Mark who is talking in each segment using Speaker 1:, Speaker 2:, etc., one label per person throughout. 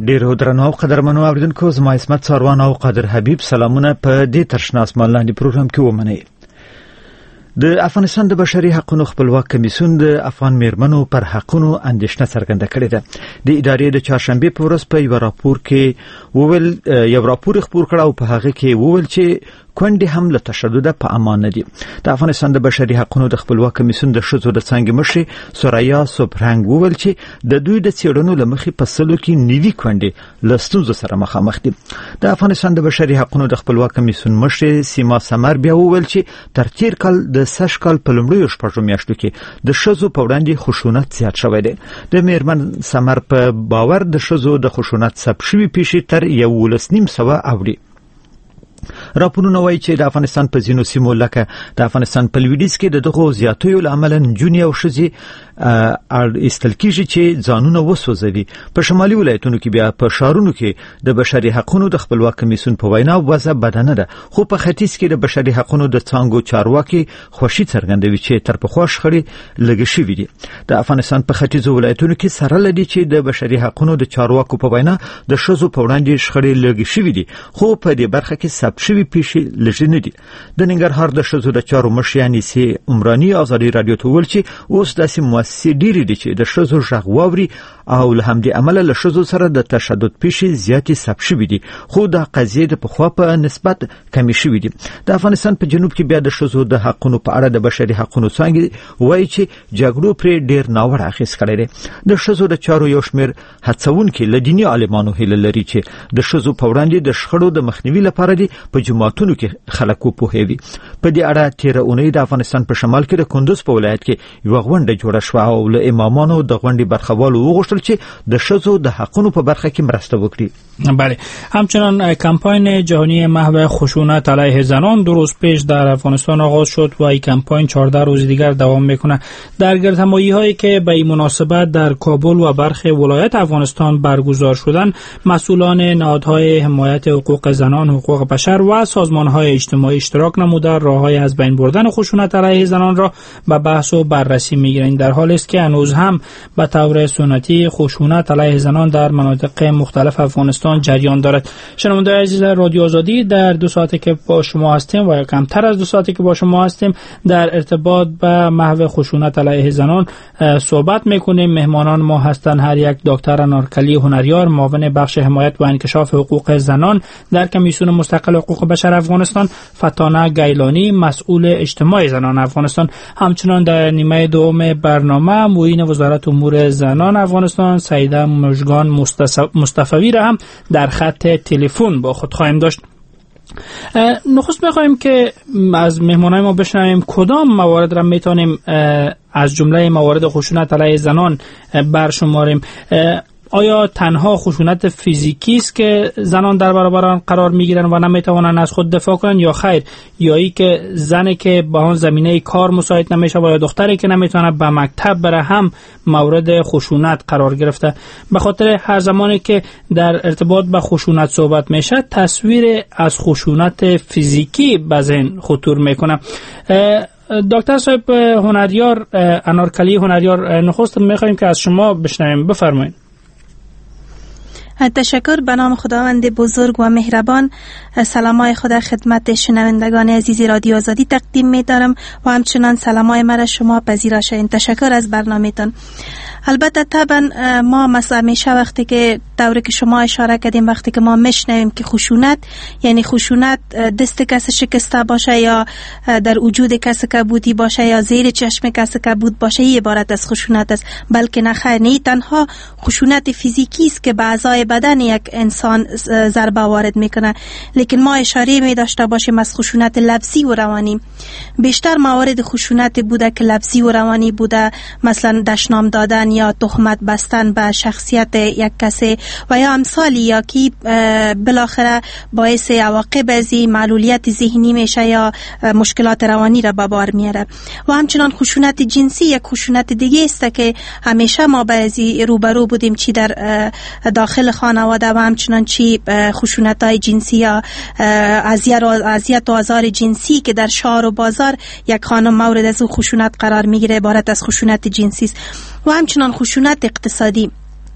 Speaker 1: ډیرو درنو او قدرمنو اوریدونکو، زما اسمت ساروان او قادر حبیب سلامونه په دې ترشنا اسمان لاندې پروګرام کې ومنئ. د افغانستان د بشري حقوقو خپلواک کمیسیون د افغان میرمنو پر حقوقو اندېښنه څرګنده کړې ده. د ادارې د چهارشنبه په ورځ په یو راپور کې وویل یو راپور خپور کړ او په هغه کې وویل چې کونډې هم له تشدد په امان نه دي. د افغانستان د بشري حقوقو د خپلواک کمیسیون د ښځو د څنګه مشر سوریا سوبرنګ وویل چې د دوی د څېړنو لمخې په سلو کې نیوي کونډې له ستونزو سره مخامخ دي. د افغانستان د بشري حقوقو د خپلواک کمیسیون مشر سیما سمر بیا وویل چې تر تیر کال د سږ کال په لومړیو شپږو میاشتو کې د ښځو په وړاندې خشونت زیات شوی دی. د میرمن سمر په باور د ښځو د خشونت ثبت شوي پیښې تر 11.5 اوړي. راپورونه وایي چې د افغانستان په ځینو سیمو لکه د افغانستان په لویدیځ کې د دغو زیاتیو له امله نجونې او ښځې ایستل کېږي چې ځانونه وسوځوي. په شمالي ولایتونو کې بیا په ښارونو کې د بشري حقوقو د خپلواک کمیسیون په وینا وضع بده نه ده، خو په ختیځ کې د بشري حقوقو د څانګو چارواکي خوښي څرګندوي چې تر پخوا شخړې لږې شوې دي. د افغانستان په ختیځو ولایتونو کې سره لدی چې د بشري حقوقو د چارواکو په وینا د ښځو په وړاندې شخړې لږې شوې دي، خو په دې برخه کې ثبت شوي پیښې لږې نه دي. د ننګرهار د ښځو د چارو مشر یعنی سي عمراني ازادي رادیو ته ویل چې اوس داسې مؤسسې ډېرې دي چې د ښځو غږ واوري او له همدې امله له ښځو سره د تشدد پیښې زیاتې ثبت شوي دي، خو دا قضیې د پخوا په نسبت کمې شوي دي. د افغانستان په جنوب کې بیا د ښځو د حقوقو په اړه د بشري حقوقو څانګې وایي چې جګړو پرې ډېر ناوړه اخیست کړی دی. د ښځو د چارو یو شمېر هڅونکي له دیني عالمانو هیله لري چې د ښځو په وړاندې د شخړو د مخنیوي لپاره دي په جماعتونو کې خلک وپوهوي. په دې اړه تیره اونۍ د افغانستان په شمال کې د کندوز په ولایت کې یو غونډه جوړه شوه او له امامانو د غونډې برخوالو وغوښتل چې د ښځو د حقوقو په برخه کې مرسته وکړي.
Speaker 2: بله، همچنان کمپاین جهانی محو خشونت علیه زنان 2 روز پیش در افغانستان آغاز شد و این کمپاین 14 روز دیگر دوام میکنه. در گردهمایی هایی که به این مناسبت در کابل و برخی ولایت افغانستان برگزار شدند، مسئولان نهادهای حمایت حقوق زنان، حقوق بشر و سازمان‌های اجتماعی اشتراک نموده راه‌های از بین بردن خشونت علیه زنان را به بحث و بررسی می‌گیرند، در حالی است که هنوز هم به طور سنتی خشونت علیه زنان در مناطق مختلف افغانستان جریان دارد. شنوندگان عزیز رادیو آزادی، در 2 ساعتی که با شما هستیم و کمتر از 2 ساعتی که با شما هستیم در ارتباط به محو خشونت علیه زنان صحبت می‌کنیم. مهمانان ما هستند هر یک دکتر انارکلی هنریار، معاون بخش حمایت و انکشاف حقوق زنان در کمیسیون مستقل حقوق بشر افغانستان، فتانه گیلانی، مسئول اجتماعی زنان افغانستان. همچنان در نیمه دوم برنامه معین وزارت امور زنان افغانستان سیده مژگان مصطفی را هم در خط تلفن با خود خواهیم داشت. نخست می‌خوایم که از مهمانان ما بشنویم کدام موارد را میتونیم از جمله موارد خشونت علیه زنان برشماریم. آیا تنها خشونت فیزیکی است که زنان در برابر آن قرار میگیرند و نمیتوانند از خود دفاع کنند، یا خیر، یا ای که زنی که با آن زمینه کار مساعد نمیشه و یا دختری که نمیتونه به مکتب بره هم مورد خشونت قرار گرفته؟ به خاطر هر زمانی که در ارتباط با خشونت صحبت میشه تصویر از خشونت فیزیکی به ذهن خطور میکنه. دکتر صاحب هنریار، انارکلی هنریار، نخست میخوایم که از شما بشنویم، بفرمایید.
Speaker 3: تشکر. به نام خداوند بزرگ و مهربان، سلامای خدا خدمت شنوندگان عزیز رادیو آزادی تقدیم می دارم و همچنان سلامای مرا شما پذیرا شوید. تشکر از برنامه‌تان. البته طبعا ما مثلا همیشه وقتی که طوری که شما اشاره کردیم، وقتی که ما میشنویم که خشونت یعنی خشونت دست کسی شکسته باشه یا در وجود کسی کبودی باشه یا زیر چشم کسی کبود باشه، این عبارت از خشونت است. بلکه نه خیر، نه تنها خشونت فیزیکی است که به اعضای بدن یک انسان ضربه وارد میکنه، لیکن ما اشاره می داشته باشیم از خشونت لفظی و روانی. بیشتر موارد خشونت بوده که لفظی و روانی بوده، مثلا دشنام دادن یا تهمت بستن به شخصیت یک کسی و یا امثالی، یا که بالاخره باعث عواقب از معلولیت ذهنی میشه یا مشکلات روانی را به بار میاره. و همچنان خشونت جنسی یک خشونت دیگه است که همیشه ما به روبرو بودیم، چی در داخل خانواده و همچنان چی خشونت‌های جنسی یا اذیت و آزار جنسی که در شهر و بازار یک خانم مورد از خشونت قرار میگیره، عبارت از خشونت جنسی است. و همچنان خشونت اقتصادی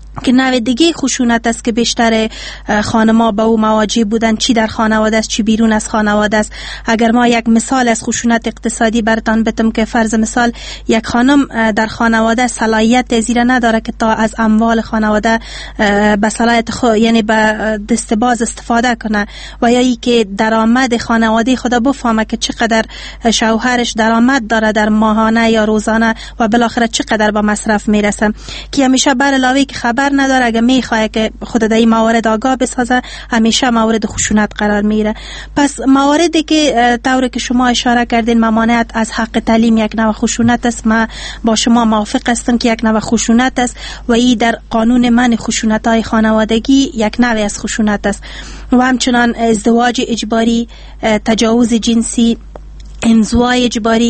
Speaker 3: که نوع دیگه خشونت است که بیشتر خانم‌ها با او مواجه بودن، چی در خانواده است چی بیرون از خانواده است. اگر ما یک مثال از خشونت اقتصادی براتان بتم که فرض مثال یک خانم در خانواده صلاحیت زیرا نداره که تا از اموال خانواده به صلاحیت خود یعنی به دست باز استفاده کنه، و یا ای که درآمد خانواده خود بفهمه که چقدر شوهرش درآمد داره در ماهانه یا روزانه و بالاخره چقدر به مصرف میرسه، که همیشه بر علاوه که خبر نداره اگه میخواه که خود در این موارد آگاه بسازه همیشه مورد خشونت قرار میره. پس مواردی که طوری که شما اشاره کردین ممانعت از حق تعلیم یک نوع خشونت است، ما با شما موافق هستم که یک نوع خشونت است و این در قانون منع خشونت‌های خانوادگی یک نوع از خشونت است. و همچنان ازدواج اجباری، تجاوز جنسی، انزوای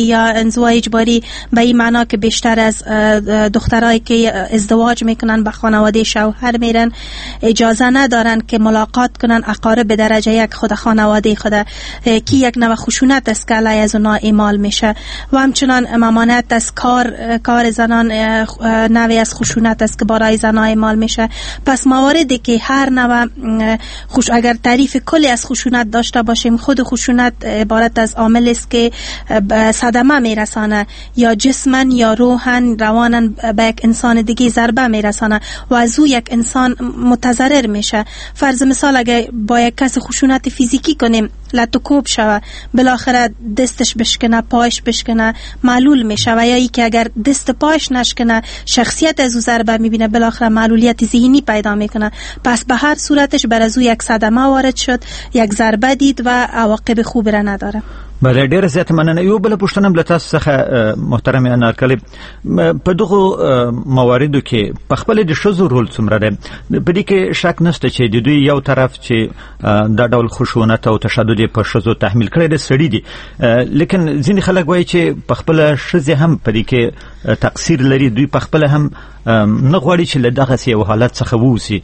Speaker 3: اجباری به این معنا که بیشتر از دخترایی که ازدواج میکنن به خانواده شوهر میرن اجازه ندارن که ملاقات کنن اقارب به درجه یک خود خانواده خود، که یک نوع خشونت است که علیه از اونا اعمال میشه. و همچنان ممانعت از کار زنان نوعی از خشونت است که برای زنان اعمال میشه. پس مواردی که هر نوع اگر تعریف کلی از خشونت داشته باشیم، خود خشونت عبارت از عامل است که صدمه میرسانه، یا جسمن یا روحن روانن به یک انسان دیگه ضربه میرسانه و از او یک انسان متضرر میشه. فرض مثال اگه با یک کس خشونت فیزیکی کنیم لطوکوب شوه، بالاخره دستش بشکنه، پایش بشکنه، معلول میشه، و یا ای که اگر دست پایش نشکنه شخصیت از او ضربه میبینه، بالاخره معلولیت ذهنی پیدا میکنه. پس به هر صورتش بر از او یک صدمه وارد شد، یک ضربه دید و عواقب خوب را نداره.
Speaker 1: بله، ډېر زیات مننه. یو بل پوښتنه له تاسو څخه محترم انارکلي، په دغه مواردو کې په خپل د ښځو رول څومره دی؟ په دې کې شک نشته چې د دوی یو طرف چې دا ډول خشونت او تشدد په ښځو تحمیل کړی دی سړي دي، لیکن ځینې خلک وایي چې په خپله ښځې هم په دې کې تقصیر لري، دوی په خپله هم نه غواړي چې له دغسې یو حالت څخه ووځي.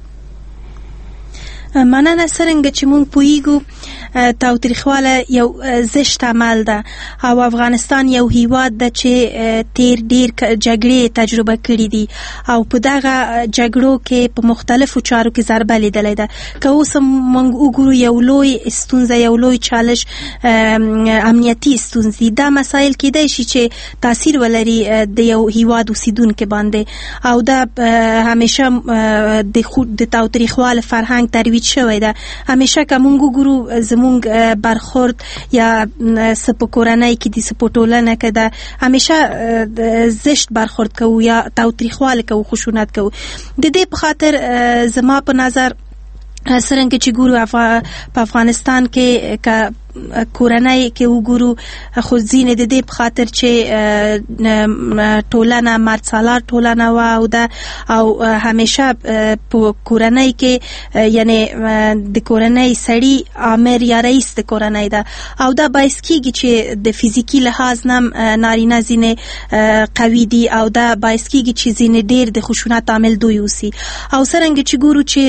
Speaker 3: مننه. څرنګه چې مونږ پوهیږو تاوتریخواله یو زشت عمل ده او افغانستان یو هیواد ده چې ډیر جګړې تجربه کړې دي او په دغه جګړو کې په مختلفو چارو کې ضربه لیدلې ده. که اوس مونږ وګورو یو لوی ستونزه، یو لوی چالش امنیتي ستونزې، دا مسایل کېدای شي چې تاثیر ولري د یو هیواد اوسیدونکو باندې، او دا همیشه د تاوتریخواله فرهنګ ترویج شوی ده. همیشه که مونږ وګورو زمونږ برخورد یا سپو کورنۍ کې دي سپو ټولنه کې ده، همیشه زشت برخورد کوو یا تاوتریخواله کوو، خشونت کوو. د دې په خاطر زما په نظر څرنګه چې ګورو په افغانستان کې که کورنۍ کې وګورو، خو ځینې د دې په خاطر چې ټولنه مردسالار ټولنه و او همیشه په کورنۍ کې یعنی د کورنۍ سړی امر یا رئیس د کورنۍ ده، او دا باعث کیږي چې د فیزیکی لحاظ نم نارینه ځینې قوي دي، او دا باعث کیږي چې ځینې ډیر د خشونت عامل دوی اوسي. او څرنګه چې ګورو چې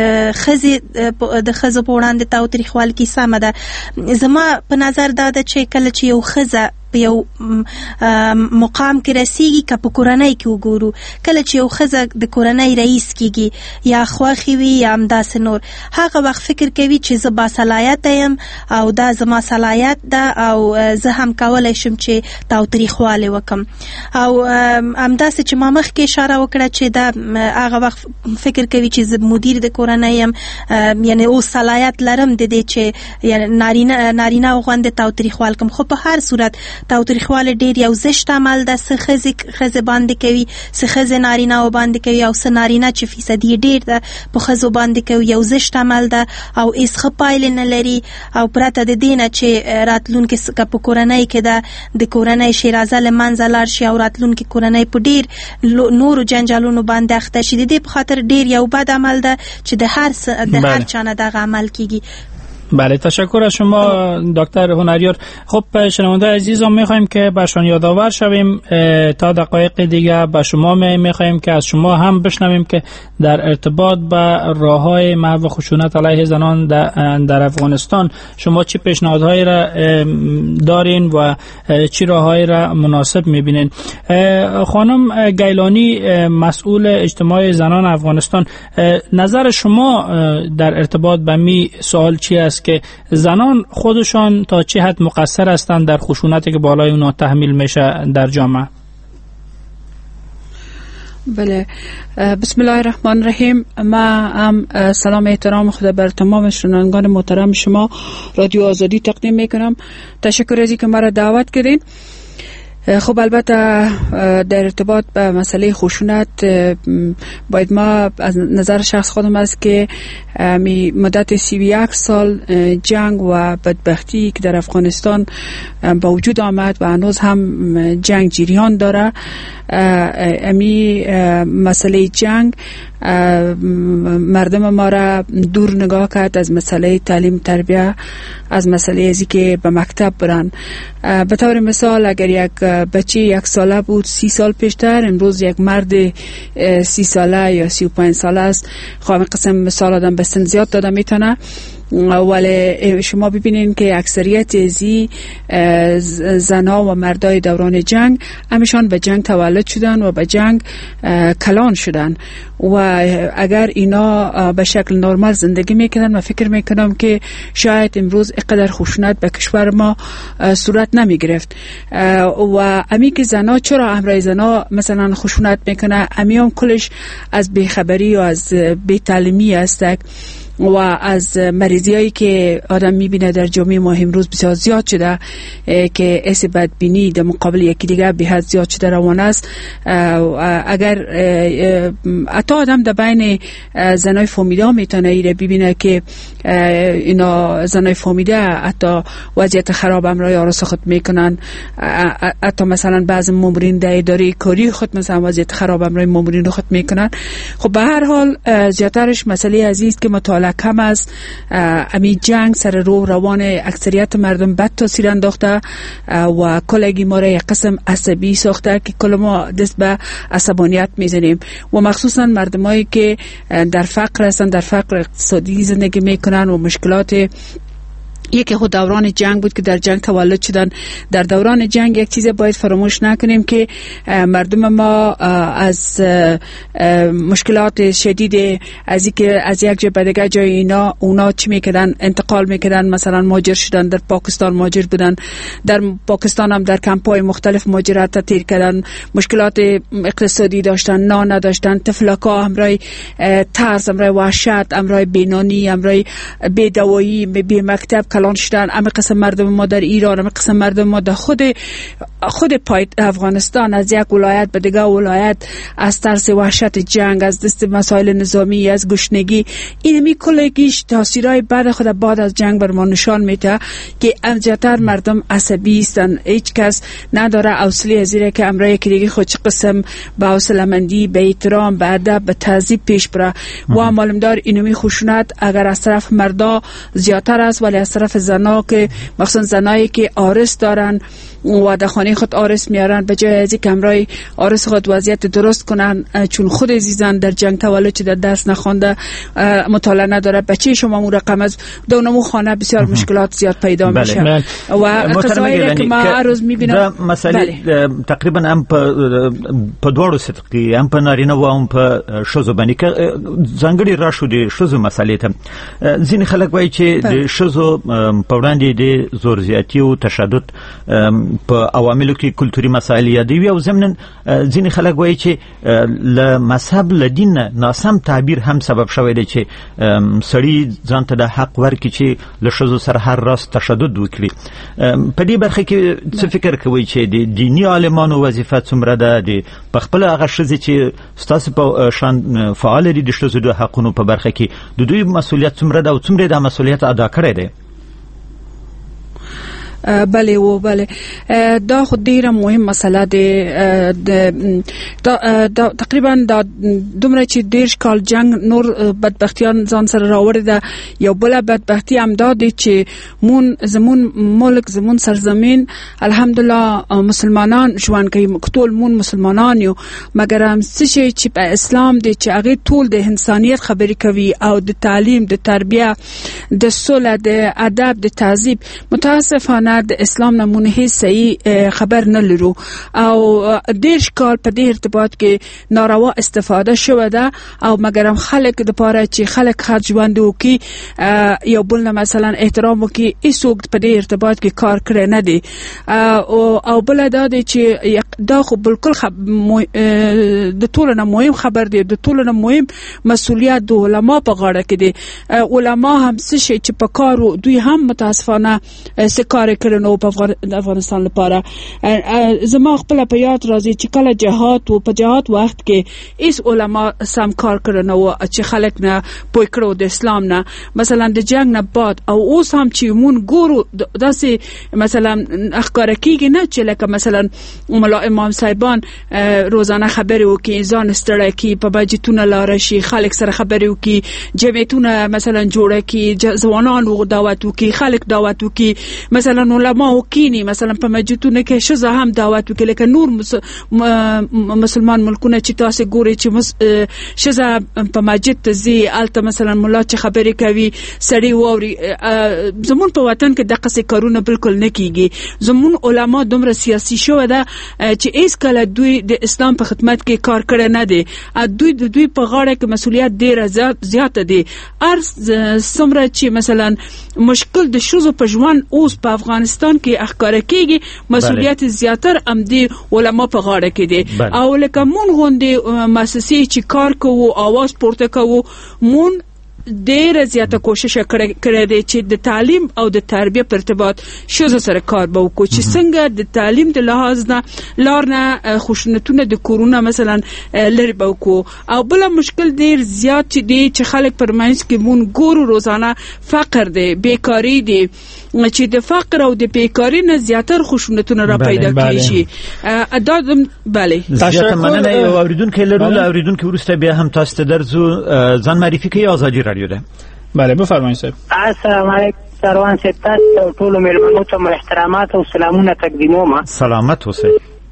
Speaker 3: د ښځو په وړاندې تاوتریخوالي کې سمه ده، زما په نظر دا ده چې کله چې یو ښځه په یو مقام کې رسیږي، که په کورنۍ کې وګورو، کله چې یو ښځه د کورنۍ رئیس کیږي یا خواخي وي یا همداسې نور، هغه وخت فکر کوي چې زه با صلاحیت یم او دا زما صلاحیت ده او زه هم کولی شم چې تاوتریخوالی وکم. او همداسې چې ما مخکې اشاره وکړه چې دا هغه وخت فکر کوي چې زه مدیر د کورنۍ یم، یعنی اوس صلاحیت لرم د دې چې نارینه وغوندې تاوتریخوال کم. خو په هر صورت تاوتریخواله ډیر یو زشت عمل ده، څه ښځې باندې کوي، څه ښځې نارینه باندې کوي، او څه نارینه چې فیصدي ډیر ده په ښځو باندې کوي. یو زشت عمل ده او هیڅ ښه پایلې نه لري، او پرته د دې نه چې راتلونکي که په کورنۍ کې ده د کورنۍ شیرازه له منځه لاړ شي او راتلونکي کورنۍ په ډیر نورو جنجالونو باندې اخته شي. د دې په خاطر ډیر یو بد عمل ده چې د هر چا نه دغه عمل کیږي.
Speaker 2: بله، تشکر از شما دکتر هنریار. خب شنونده عزیزان، میخوایم که برشان یادآور شویم تا دقایق دیگه به شما میخوایم که از شما هم بشنویم که در ارتباط با راههای محو خشونت علیه زنان در افغانستان شما چه پیشنهادهایی را دارین و چه راههایی را مناسب میبینین. خانم گیلانی، مسئول اجتماعی زنان افغانستان، نظر شما در ارتباط به می سوال چی است که زنان خودشان تا چه حد مقصر هستند در خشونتی که بالای اونا تحمیل میشه در جامعه؟
Speaker 4: بله، بسم الله الرحمن الرحیم. ما هم سلام احترام خدا بر تمام شنوندگان محترم شما رادیو آزادی تقدیم میکنم. تشکر از اینکه مرا دعوت کردین. خب البته در ارتباط به مسئله خشونت باید ما از نظر شخص خودم است که مدت 31 سال جنگ و بدبختی که در افغانستان با وجود آمد و هنوز هم جنگ جریان داره، امی مسئله جنگ مردم ما را دور نگاه کرد از مسئله تعلیم تربیه، از مسئله ازی که به مکتب برن. به طور مثال اگر یک بچه 1 ساله بود 30 سال پیشتر، امروز یک مرد 30 ساله یا 35 ساله است. خب قسم مثال آدم به سن زیاد داده میتونه، ولی شما ببینین که اکثریت ازی زنها و مردای دوران جنگ همشان به جنگ تولد شدن و به جنگ کلان شدن و اگر اینا به شکل نرمال زندگی میکنن، من فکر میکنم که شاید امروز اینقدر خشونت به کشور ما صورت نمی گرفت. و امی که زنها چرا امرای زنها مثلا خشونت میکنه، امی هم کلش از بیخبری و از بی‌تعلیمی است و از مریضی هایی که آدم میبینه در جامعه ما امروز بسیار زیاد شده که اس بدبینی در مقابل یکی دیگه به حد زیاد شده روان است. اگر حتی آدم در بین زنای فامیده میتونه ایره ببینه که اینا زنای فامیده حتی وضعیت خراب امرای آرس خود میکنن، حتی مثلا بعض مامورین در اداره کاری خود مثلا وضعیت خراب امرای مامورین خود میکنن. خب به هر حال زیادترش مسئله عزیز که مطالعه کم است. امی جنگ سر روان اکثریت مردم بد تاثیر انداخته و کلگی ما را یک قسم عصبی ساخته که کل ما دست به عصبانیت میزنیم و مخصوصا مردمایی که در فقر هستن، در فقر اقتصادی زندگی میکنن و مشکلات. یکی خود دوران جنگ بود که در جنگ تولد شدن. در دوران جنگ یک چیز باید فراموش نکنیم که مردم ما از مشکلات شدید از یک جای به دیگه جای اونا چی میکردن، انتقال میکردن، مثلا مهاجر شدن، در پاکستان مهاجر بودن، در پاکستان هم در کمپ‌های مختلف مهاجرت تیر کردن، مشکلات اقتصادی داشتن، نان نداشتن، تفلکا، امرای ترس، امرای وحشت، امرای بینانی، امرای بی‌دوایی، بی مکتب کلان شدن. اما قسم مردم ما در ایران، اما قسم مردم ما در خود پای افغانستان از یک ولایت به دیگه ولایت از ترس وحشت جنگ، از دست مسائل نظامی، از گشنگی، اینمی کلگیش تاثیرهای بعد خود بعد از جنگ بر ما نشان میده که امجاتر مردم عصبی هستن. هیچ کس نداره حوصله ازیره که امرای که دیگه خود قسم به حوصله‌مندی، به احترام، به ادب، به تهذیب پیش بره. و معلوم دار اینمی خشونت اگر از طرف مردا زیادتر است، ولی از طرف زنا که مخصوصا زنایی که آرس دارن و در خانه خود آرس میارن، به جای از اینکه امرای آرس خود وضعیت درست کنن، چون خود عزیزان در جنگ تولد شده، درس نخوانده، مطالعه نداره، بچه شما مو رقم از دونمو خانه بسیار مشکلات زیاد پیدا میشه. و قضایی که ما هر روز میبینم
Speaker 1: مسئله تقریبا هم په دوړو صدقي هم په نارینه و هم په شوزو باندې ځانګړي را شو دي شوزو مسئله ته ځینې خلک وایي چې د شوزو په وړاندې د زور زیاتی او تشدد په عواملو کې کلتوري مسائل یادوي او ضمن ځینې خلک وایي چې له مذهب له دین ناسم تعبیر هم سبب شوی دی چې سړی ځان ته د حق ورکړي چې له شوزو سره هر راست تشدد وکړي. په دې برخه کې څه فکر کوي چې د دینی عالمانو وظیفه څومره ده، د خپل هغه ښځې چې ستاسو په شان فعال دي د ښځو د حقونو په برخه کې د دوی مسؤلیت څومره ده او څومره د مسؤلیت ادا کړی دی؟
Speaker 4: بله و بله دا خو ډیره مهم مسله ده. تقریبا دا دومره چې ډیر کال جنگ نور بدبختیان ځان سره راوړی ده. یو بل بدبختی هم دا دی چې زمون ملک زمون سرزمین الحمدلله مسلمانان ژوند کوي، ټول مون مسلمانان یو، مګر هم څه شي چې په اسلام دی چې هغه ټول د انسانیت خبرې کوي او د تعلیم، د تربیه، د صلح، د ادب، د تهذیب. متاسفانه د اسلام نه مونږ هیڅ صحیح خبر نه لرو او ډیر کال په دې ارتباط کې ناروا استفاده شوه ده او مګر هم خلک د پاره چې خلک ښه ژوند وکړي، یو بل نه مثلا احترام وکړي، هیڅوک په دې ارتباط کې کار کړی نه دی. او بل دا دی چې دا خو بالکل د ټولو نه مهم خبر دی، د ټولو نه مهم مسؤلیت د علما په غاړه کې دی. علما هم څه شي چې په کارو دوی هم متاسفانه څه کار کړی نو په افغانستان لپاره. زما خپل په یاد راځي چې کله جهاد و په جهاد وخت کې هیڅ علما سم کار کړی نو چې خلک نه پوه کړو د اسلام نه. مثلا د جنگ نه بعد او اوس هم چې مون ګورو داسې مثلا اخکار کیږي نه چې لکه مثلا مولا امام صاحبان روزانه خبرې وکړي، ځان ستړی کړي، په بجټونه لاره شي، خلک سره خبرې وکړي، جمعیتونه مثلا جوړه کړي، ځوانان دعوت وکړي، خلک دعوت وکړي، مثلا علما وکینی مثلا په مسجدونو کې ښځه هم دعوت وکړي. لکه نور مسلمان ملکونه چې تاسو ګوري چې ښځه په مسجد ته ځي، الته مثلا مولا چې خبرې کوي سړی ووري. زمون په وطن کې دغه څه کارونه بالکل نه کیږي. زمون علما دومره سیاسي شو ده چې هیڅ کله دوی د اسلام په خدمت کې کار کړی نه دی. دوی په غاړه کې مسؤلیت ډیره زیاته دی. څومره چې مثلا مشکل د ښځو په ژوند اوس په افغانستان کې اخکاره کیږي، مسؤلیت زیاتر هم دی علما په غاړه کې دی. او لکه مون غوندې مؤسسې چې کار کوو، आवाज پورته کوو، مون ډیره زیاته کوشش کړی دی چې د تعلیم او د تربیه په ارتباط ښځو سره کار به وکړو چې څنګه د تعلیم د لحاظ نه لار نه خشونتونه د کورونه مثلا لرې به وکړو. او بل مشکل ډیر زیات چې دی چې خلک پر منځ کې مون ګورو روزانه فقر دی، بیکاری دی، چې د فقر او د بیکاری نه زیاتر خشونتونه را پیدا کیږي. دا بله
Speaker 1: زیاته مننه. یو اوریدونکو لرو، اوریدونکو ورسته بیا هم تاسو ته درځو. ځان معرفي کوي آزادی رادیو ده. بله بفرمایئ صاحب.
Speaker 5: السلام علیکم سروان صاحب، تاسو ټول مېلمنو ته احترامات او سلامونه تقدیموم.
Speaker 1: سلامت اوسئ.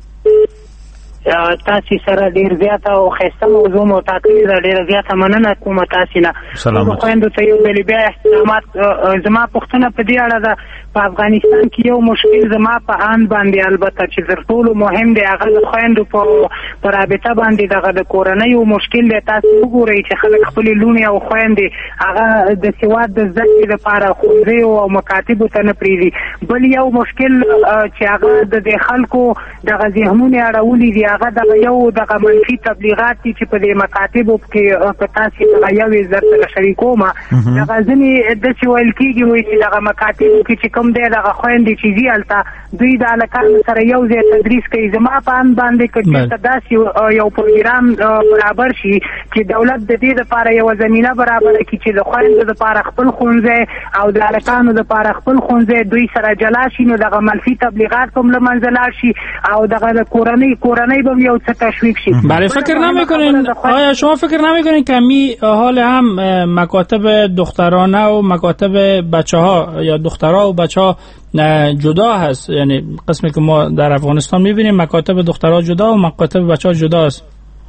Speaker 5: تاسو سره ډیر زیات او خسته موضوع مو تاکید ډیر زیات مننه کوم تاسو نه.
Speaker 1: سلامت.
Speaker 5: خويندو ته یو بل بیا احترامات. زما پښتنه په دې اړه ده په افغانستان کې یو مشکل زما په ان باندې البته چې تر ټولو مهم دی هغه د خويندو په رابطه باندې دغه د کورنۍ یو مشکل دی. تاسو وګورئ چې خلک خپل لونی او خويندې هغه د سواد د زده کړې لپاره ښوونځي او مکاتب ته نه پریږدي. بل یو مشکل چې هغه د خلکو دغه ذهنونه اړولې دي هغه دغه یو دغه منفي تبلیغات چې په دې مکاتبو کې په تاسو دغه یو زړه شریکومه دغه ځنې د څه ویل کېږي وایي چې دغه مکاتبو کې چې کوم دی دغه خويندې چې زیالته دوی د الکانو سره یو ځای تدریس کوي. زما په ان باندې کې داسې یو پروګرام برابر شي چې دولت د دې لپاره یو زمينه برابر کړي چې د خويندو لپاره خپل ښوونځي او د الکانو لپاره خپل ښوونځي دوی سره جلا شي، نو دغه منفي تبلیغات هم له منځه لاړ شي او دغه کورنۍ به یو څه تشویق شي.
Speaker 2: بله فکر نمی‌کنین آیا شما فکر نمی‌کنین که می حال هم مکاتب دخترانه و مکاتب بچه‌ها یا دخترها و بچه‌ها جدا هست؟ یعنی قسمی که ما در افغانستان می‌بینیم مکاتب دخترها جدا و مکاتب بچه‌ها جدا است.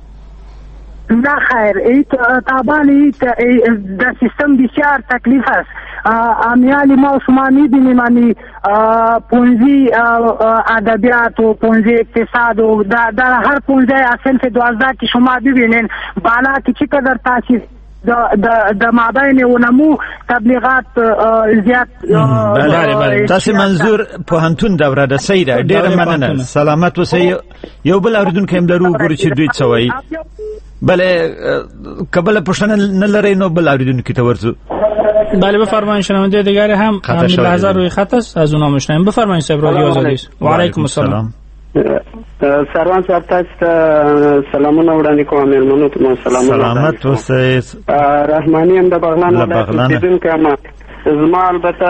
Speaker 5: نه خیر، این طبعا در سیستم بسیار تکلیف است. امیالی ما شما میبینیم یعنی پونزی ادبیات و پونزی اقتصاد و در هر پونزی اصنف 12 که شما ببینین بالا که چقدر تاثیر د مابین ونمو تبلیغات زیات.
Speaker 1: بله تاسو منظور پوهنتون دوره ده سیده. ډیر مننه. سلامت اوسئ. یو بل اوریدونکو هم لرو ګورو چې دوی څه وایي. بله قبل پوښتنه نه لري نو بل اوریدونکو ته ورځو.
Speaker 2: بله بفرمایید. شنونده دیگری هم همین لحظه روی خط است، از اونها میشنویم. بفرمایید صاحب رادیو آزادی. و علیکم السلام.
Speaker 6: سروان صاحب تاسو ته سلامونه وړاندې کوم. مېلمنو ته سلامونه.
Speaker 1: سلامت اوسئ.
Speaker 6: رحماني هم د بغلان ولایت اوسیدونکی یم. زما البته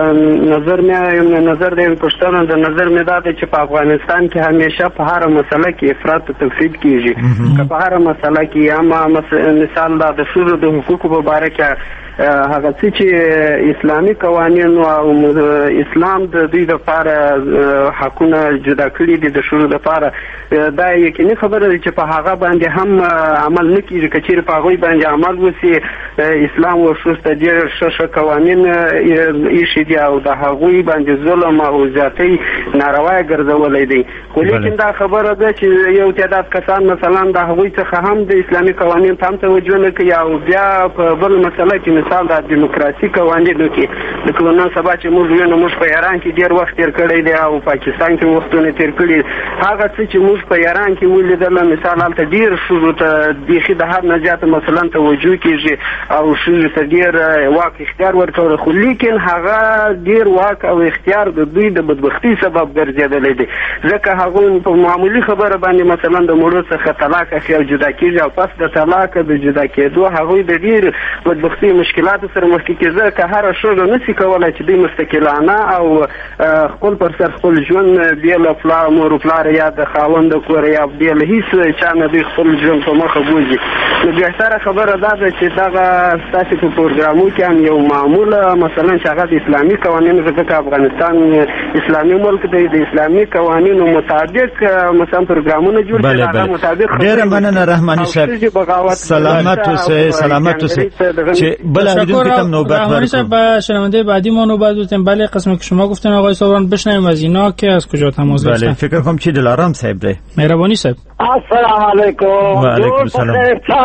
Speaker 6: نظر دی پښتنه د نظر مې دا دی چې په افغانستان کې همیشه په هر مسله کې افراط او تفرید کیږي که په هر مسله کې اما مثال دا د ښځو د حقوقو په اړه کې هغه چې اسلامي قوانین او اسلام د دوی لپاره حقونه جدا کړي دي د ښځو لپاره دا یقیني خبره ده چې په هغه باندې هم عمل نه کیږي که چیرې په هغوی باندې عمل وسي اسلام او ښځو ته ډېر ښه قوانین ایښي دي او د هغوی باندې ظلم او زیاتۍ ناروا ګرځولی دی خو لیکن دا خبره ده چې یو تعداد کسان مثلا د هغوی څخه هم د اسلامي قوانین ته هم توجه نه کوي او بیا په بل مسله کې مثال د دیموکراسي قوانینو کې لکه نن سبا چې موږ وینو موږ په ایران کې ډېر وخت تېر کړی دی او پاکستان کې وختونه تېر کړي هغه څه چې موږ په ایران کې ولیدل مثال هلته ډېر ښځو ته بیخي د هر نه زیاته مثلا توجه کېږي او ښځو ته ډېر واک اختیار ورکوي خو لیکن هغه ډېر واک او اختیار د دوی د بدبختي سبب ګرځېدلی دی ځکه هغوی په معمولي خبره باندې مثلا د مړو څخه طلاق اخلي او جدا کېږي او پس د طلاق د جدا کېدو هغوی د ډېر بدبختي مشکلاتو سره مخ کېږي که هر ښځه نشي کولی چې دوی مستقلانه او خپل پر سر خپل ژوند بې له مور و پلار یا د خاوند کور یا بې له هېڅ چا نه دوی خپل ژوند په مخه بوځي نو بهتره خبره دا ده چې دغه ستاسې په پروګرامو کې هم یو معموله مثلا چې هغه د اسلامي قوانینو ځکه افغانستان اسلامي ملک دی د اسلامي قوانینو مطابق مثلا پروګرامونه جوړ شي هغه مطابق
Speaker 1: ډېره مننه رحماني صاحب سلامت اوسئ چې بل اوریدونکو ته نوبت ورکړم
Speaker 2: به شنونده بعدی ما نوبت بدیم. بله قسمی که شما گفتین آقای سوران بشنویم از اینا که از کجا تماس گرفتن.
Speaker 1: بله فکر کنم چی دلارام صاحب ده.
Speaker 2: مهربانی صاحب.
Speaker 7: السلام علیکم.
Speaker 1: و علیکم السلام.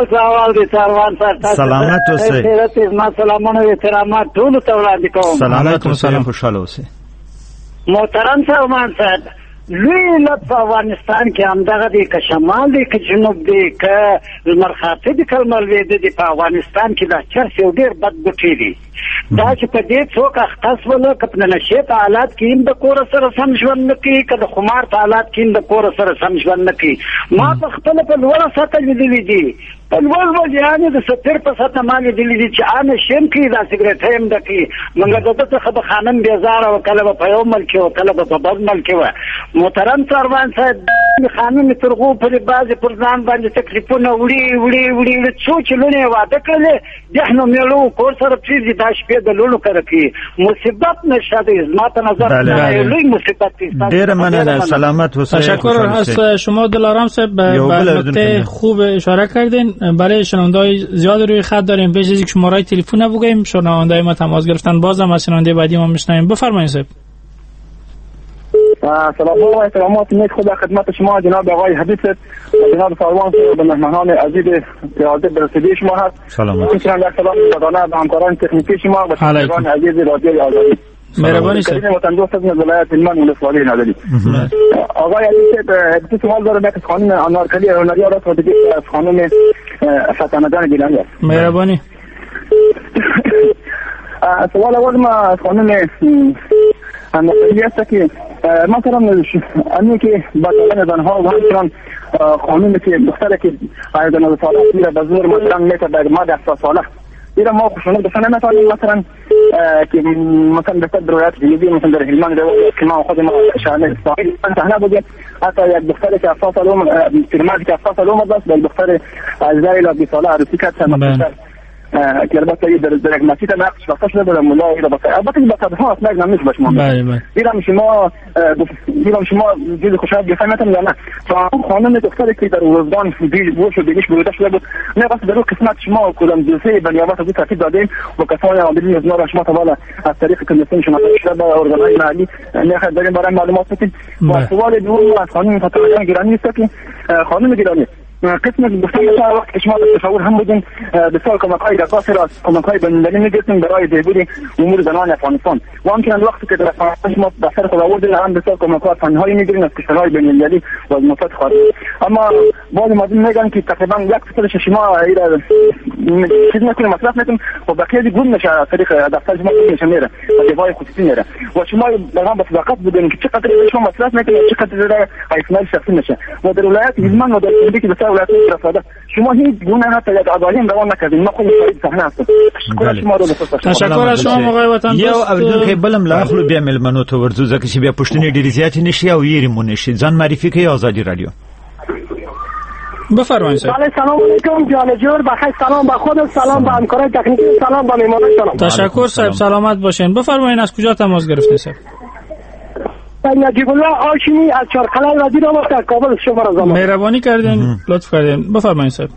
Speaker 1: سلامت اوسئ.
Speaker 7: سلامونه و احترامات ټول ته وړاندې کوم.
Speaker 1: سلامت اوسئ خوشاله اوسئ.
Speaker 7: محترم سلمان صاحب لوی علت په افغانستان کې همدغه دی که شمال دی که جنوب دی که لمر خاته دی که لمر لویده دی په افغانستان کې دا چرس یو ډېر بد بوټی دی دا چې په دې څوک اخته شوله که په نشې په حالات کې هم د کوره سره سم ژوند نه کوي که د خمار په حالات کې هم د کوره سره سم ژوند نه کوي ما په خپله په لوړه سطح لیدلي دي په لوړ وجهانې د 70 په سطح ما لیدلي دي چې عامه شیم کوي دا سګرټۍ هم ده کوي مګر د ده څخه به خانم بېزاره وه کله به په یو ملک وه کله به په بل ملک وه محترم سروان صاحب خانم ترغو پرې بعضې پر ځان باندې تکلیفونه وړي څو چې لوڼې یې واده کړلې دهنو میړو کور سره پرېږدي دا شپې د لوڼو کره کوي مصیبت نشته دی زما په نظر لوی مصیبت دی.
Speaker 1: ډېره مننه سلامت اوسئ.
Speaker 2: تشکر از شما دلارام صاحب به نکته خوب اشاره کردین. برای شنونده‌های زیاد روی خط داریم به جز شماره تلفن بگیم شنونده‌های ما تماس گرفتن بازم از شنونده بعدی ما میشنویم. بفرمایید صاحب.
Speaker 8: سلام و احترامات نیک خدا خدمت شما جناب آقای حبیب صاحب جناب سروان صاحب و مهمانان عزیز پیاده برسیدی شما هست.
Speaker 1: سلام.
Speaker 8: سلام به همکاران تکنیکی شما و شنوندگان عزیز رادیوی آزادی.
Speaker 2: مهربانی صاحب.
Speaker 8: وطن دوست از ولایت هلمند ولسوالی نادری. آقای عزیز صاحب دو سوال دارم یک خانم انارکلی هنری است و دیگه از خانم فاطمه جان گیلانی است.
Speaker 2: مهربانی.
Speaker 8: سوال اول ما از خانم انارکلی است که مثلا امی که بچه‌ها زنها و همچنان خانومی که دختری که 19 ساله میره به زور مثلا میته به ما 10 ساله میره ما خوشونو دفعه نمیتونیم مثلا که مثلا به روایت جدیدی مثلا در هلمند که ما خود ما شامل ساحل صحنه بودیم حتی یک دختری که 7 سال عمر پیرمردی که 7 سال عمر داشت با دختر از زایل 20 ساله عروسی کرد مثلا که البته در یک مسجد نقش وقت شده در ملا ایرا بس البته با صدها اصلا نمیشه باش ما دیدم شما جز خوشحال بفهمتم یا نه خانم دختری که در روزگان بوش و بیش بوده شده بود نه بس در قسمت شما کدام جلسه بنیابت از ترتیب دادیم و کسانی عاملین از نور شما طبعا از طریق کمیسیون شما شده با ارگانهای محلی نه داریم برای معلومات بدیم و سوال دوم از خانم فاطمه گیلانی است که خانم گیلانی قسم گفتم وقت که شما به تصور هم بودین بسیار کمک‌های دقیق از کمک‌های بین‌المللی می‌گرفتیم برای بهبود امور زنان افغانستان و همچنین وقتی که در افغانستان شما به سر خود آوردین هم بسیار کمک‌ها فنی‌هایی می‌گیرین از کشورهای بین‌المللی و از منطقه خارجی اما بعضی مردم میگن که تقریبا یک فصلش شما چیز می‌کنیم مصرف می‌کنیم و بقیه گون میشه از طریق دفتر شما میشه میره و دیوای خصوصی میره و شما واقعا به صداقت بودین که چقدر شما مصرف می‌کنید چقدر در حیثیت شخصی میشه و در ولایت هلمند و در که ولایت رساده شما هیچ گونه حتی یک آگاهی روان نکردین. ما خود شاهد صحنه هستم. تشکر شما رو
Speaker 2: تشکر از شما آقای وطن دوست.
Speaker 1: یو اوریدونکو بلم لا خپل بیا ملمنو ته ورځو ځکه چې بیا پښتني ډیری زیات نشي او یې مونږ نشي ځان معرفي کوي آزادی رادیو.
Speaker 2: بفرمایید.
Speaker 9: سلام علیکم جان جور، بخیر. سلام به خود، سلام به همکارای تکنیکی، سلام به مهمانان. سلام.
Speaker 2: تشکر صاحب، سلامت باشین. بفرمایید از کجا تماس گرفتین صاحب؟
Speaker 9: نجیب الله هاشمی از چارقلعه وزیر آمد در کابل شما را زمان.
Speaker 2: مهربانی کردین، لطف کردین. بفرمایید صاحب.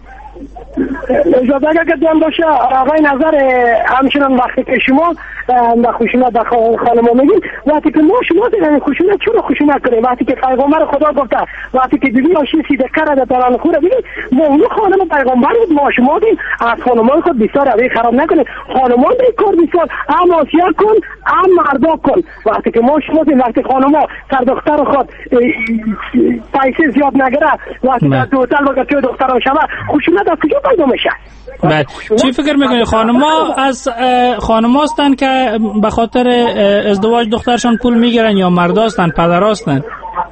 Speaker 9: اجازه اگر دیدم باشه آقای نظر همچنان وقتی که شما در خشونت در خانم میگید، وقتی که ما شما دیدن خشونت چرا خشونت کنیم؟ وقتی که پیغمبر خدا گفته وقتی که بیبی آشی صدقه را در آن خوره بگید ما اون خانم پیغمبر بود، ما شما دیم از خانمان خود بسیار روی خراب نکنید. خانمان به کار بسیار هم آسیا کن هم مردا کن. وقتی که ما شما دیم وقتی خانما سر دختر خود پیسه زیاد نگره، وقتی در هتل بگه توی دختران شما خشونت از کجا پیدا میشه؟
Speaker 2: بله. چی فکر میکنید خانما از خانما هستن که به خاطر ازدواج دخترشان پول میگیرن یا مردا هستن، پدر هستن؟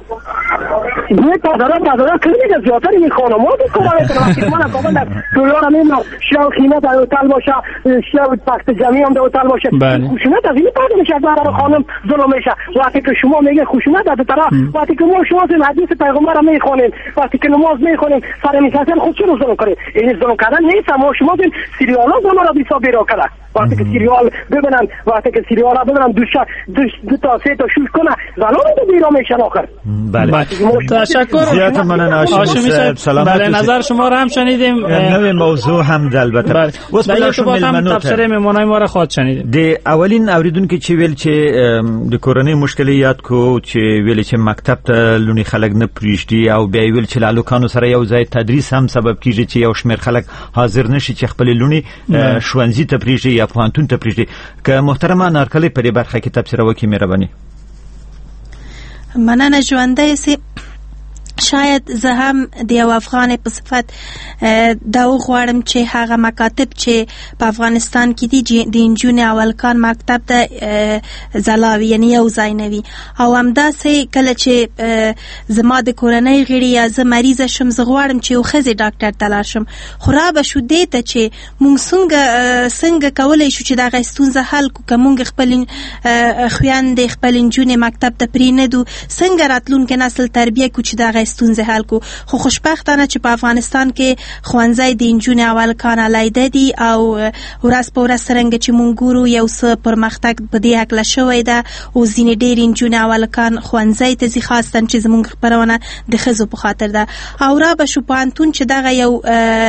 Speaker 9: نه پدرها کنید زیادتر این خانما بکنه. وقتی من اصلا در دلار نمیدونم شو خیمه در هتل باشه، شو پخت جمعی هم در هتل باشه، خشونت از این پیدا میشه. برای خانم ظلم میشه. وقتی که شما میگه خشونت از طرف، وقتی که ما شما حدیث پیغمبر رو میخونیم، وقتی که نماز میخونیم سر میسازن خود چرا ظلم کنید؟ این ظلم کردن نیست. ما شما این سریال ها زمان را بیسا بیرا کرده. وقتی که سریال ببینن، وقتی که سریال ها ببینن دو تا سه تا شوش کنه زنان رو بیرا میشن آخر.
Speaker 1: بله.
Speaker 2: تشکر.
Speaker 1: زیاد ممنون هاشمی صاحب. سلامت.
Speaker 2: بله، نظر شما رو هم شنیدیم.
Speaker 1: نوې موضوع هم البته.
Speaker 2: بله. بله شما هم تفسیر مهمانای ما رو خواهد شنیدیم.
Speaker 1: د اولین اوریدونکو چې ویل چې د کورنۍ مشکلې یاد کو چې ویل چې مکتب ته لونی خلک نه پریږدي او بیا ویل چې لالوکانو سره یو ځای تدریس هم سبب کیږي چې یو شمېر خلک حاضر نشي چې خپل لونی ښوونځي ته پریږدي یا پوهنتون ته پریږدي. که محترمه انارکلي په دې برخه کې تفسیر وکړي مهرباني.
Speaker 3: مننه ژوندی سي. شاید زه هم د یو افغان په صفت دا وغواړم چې هغه مکاتب چې په افغانستان کې دي د نجونې اولکان مکتب ته ځلاوي، یعنی یو ځای نه وي. او همداسې کله چې زما د کورنۍ غړي یا زه مریضه شم، زه غواړم چې یو ښځې ډاکټر ته لاړ شم. خو رابه شو دې ته چې موږ څنګه کولی شو چې دغه ستونزه حل کړو. که موږ خپل خویندې خپل نجونې مکتب ته پرېنږدو، څنګه راتلونکی نسل تربیه کړو چې دغه ستونزه حل کو. خو خوشبختانه چې په افغانستان کې ښوونځی د نجونې اولکان علیده دي او ورځ په ورځ څرنګه چې موږ ګورو یو څه پرمختګ په دې هکله شوی ده او ځینې ډېرې نجونې اولکان ښوونځی ته ځي، خاصتاً چې زموږ خپرونه د ښځو په خاطر ده. او رابه شو پوهنتون چې دغه یو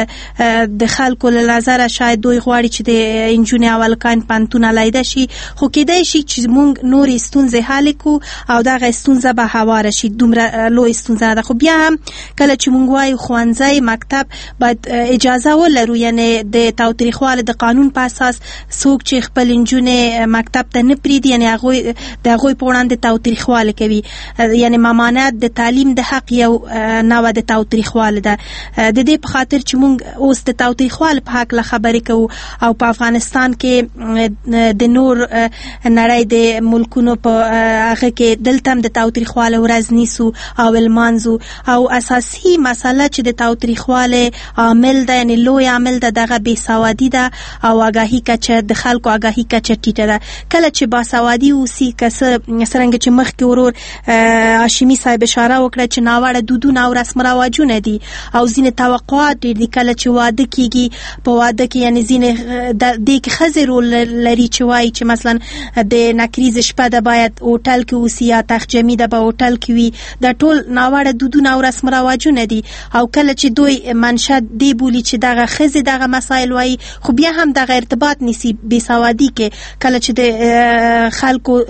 Speaker 3: د خلکو له نظره شاید دوی غواړي چې د نجونې اولکان پوهنتون علیده شي، خو کیدای شي چې موږ نورې ستونزې حل کړو او دغه ستونزه به هواره شي. دومره لوی ستونزه نه ده. خو بیا هم کله چې موږ وایو ښوونځی مکتب باید اجازه ولرو، یعنی د تاوتریخوالي د قانون په اساس څوک چې خپل نجونې مکتب ته نه پرېږدي، یعنی هغوی په وړاندې تاوتریخوالی کوي. یعنی ممانعت د تعلیم د حق یو نوع د تاوتریخوالی ده. د دې په خاطر چې موږ اوس د تاوتریخوالي په حکله خبرې کوو او په افغانستان کې د نور نړۍ د ملکونو په هغه کې دلته هم د تاوتریخوالي ورځ نیسو او لمانځو. او اساسي مسله چې د تاوتریخوالي عامل ده، یعنی لوی عامل ده، دغه بېسوادي ده او آګاهي کچه د خلکو آګاهي کچه ټیټه ده. کله چې باسوادي اوسي، که څرنګه چې مخکې ورور هاشمي صاحب اشاره وکړه چې ناوړه دودونه او رسم رواجونه دي او ځینې توقعات ډېر دي. کله چې واده کېږي، په واده کې یعنی ځینې دې کې ښځې رول لري چې وایي چې مثلا د نکریز شپه ده باید هوټل کې اوسي یا تخجمي ده به هوټل کې وي. دا ټول ناوړه دودونه او رسم رواجونه دي. او کله چې دوی منشأ دې بولي چې دغه ښځې دغه مسایل وایي، خو بیا هم دغه ارتباط نیسي بېسوادي کې. کله چې د خلکو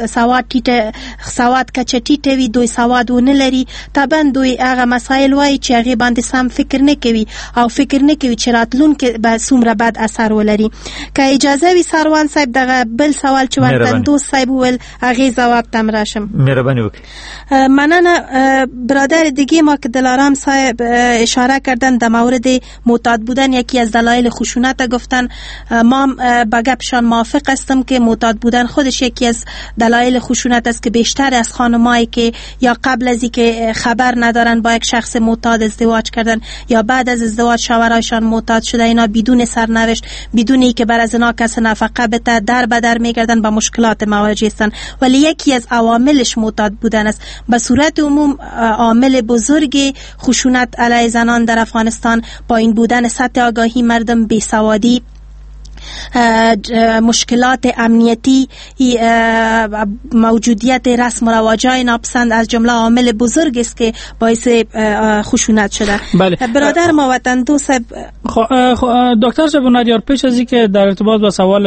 Speaker 3: سواد کچه ټیټه وي، دوی سواد ونه لري، طبعا دوی هغه مسایل وایي چې هغې باندې سم فکر نه کوي او فکر نه کوي چې راتلونکي به څومره بد اثر ولري. که اجازه وي سروان صاحب، دغه بل سوال چې وطن دوست صاحب وویل هغې ځواب ته هم راشم.
Speaker 1: مهرباني وکړئ.
Speaker 3: مننه برادر. د دیگه ما که دلارام صاحب اشاره کردن در مورد معتاد بودن یکی از دلایل خشونت گفتن، ما با گپشان موافق هستم که معتاد بودن خودش یکی از دلایل خشونت است که بیشتر از خانمایی که یا قبل از اینکه خبر ندارن با یک شخص معتاد ازدواج کردن یا بعد از ازدواج شوهرایشان معتاد شده، اینا بدون سرنوشت، بدون اینکه بر از اینا کس نفقه بده، در به در میگردن با مشکلات مواجه هستند. ولی یکی از عواملش معتاد بودن است. به صورت عموم عامل بزرگ خشونت علیه زنان در افغانستان پایین بودن سطح آگاهی مردم، بیسوادی، مشکلات امنیتی، موجودیت رسم و رواج‌های ناپسند از جمله عامل بزرگ است که باعث خشونت شده.
Speaker 2: بله.
Speaker 3: برادر ما وطن دوست
Speaker 2: دکتر صاحب بنیار، پیش از اینکه در ارتباط با سوال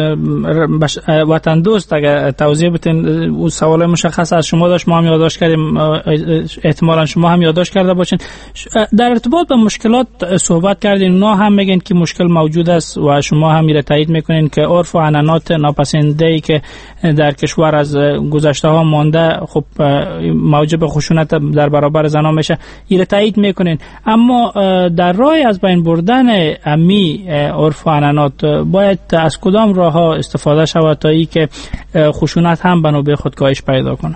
Speaker 2: وطن دوست اگر توضیح بدین، اون سوال مشخص از شما داشت، ما هم یادداشت کردیم، احتمالاً شما هم یادداشت کرده باشین. در ارتباط با مشکلات صحبت کردین، اونا هم میگن که مشکل موجود است و شما هم میره تایید میکنین که عرف و عنعنات ناپسنده‌ای که در کشور از گذشته ها مانده خب موجب خشونت در برابر زنان میشه، ایره تایید میکنین. اما در راه از بین بردن امی عرف و عنعنات باید از کدام راه ها استفاده شود تا ای که خشونت هم به نوبه خود کاهش پیدا کنه؟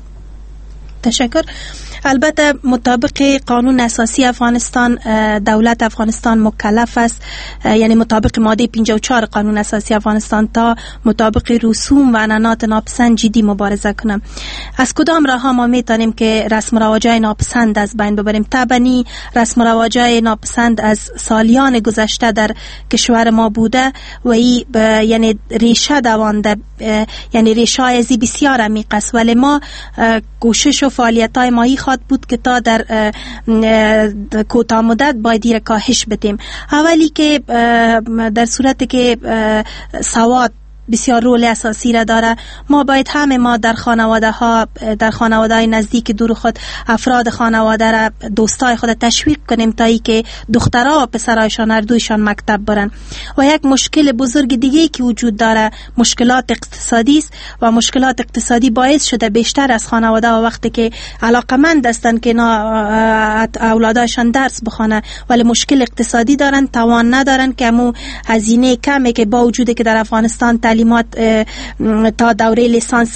Speaker 3: تشکر. البته مطابق قانون اساسی افغانستان دولت افغانستان مکلف است، یعنی مطابق ماده 54 قانون اساسی افغانستان، تا مطابق رسوم و عنعنات ناپسند جدی مبارزه کنم. از کدام راه ها ما میتونیم که رسم و رواج‌های ناپسند از بین ببریم؟ طبعاً رسم و رواج‌های ناپسند از سالیان گذشته در کشور ما بوده و ای یعنی ریشه دوانده، یعنی ریشه های ازی بسیار عمیق است، ولی ما کوشش و فعالیت‌های مایی بود که تا در کوتاه مدت باید دیر کاهش بدیم. اولی که در صورتی که سواد بسیار رول اساسی را داره، ما باید ما در خانواده های نزدیک دور خود افراد خانواده را، دوستای خود تشویق کنیم تا ای که دخترها و پسرایشان هر دویشان مکتب برن. و یک مشکل بزرگ دیگه که وجود داره مشکلات اقتصادی است و مشکلات اقتصادی باعث شده بیشتر از خانواده و وقتی که علاقمند هستند که اولاداشان درس بخونه ولی مشکل اقتصادی دارن، توان ندارن که همون هزینه کمی که با وجودی که در افغانستان تعلیمات تا دوره لیسانس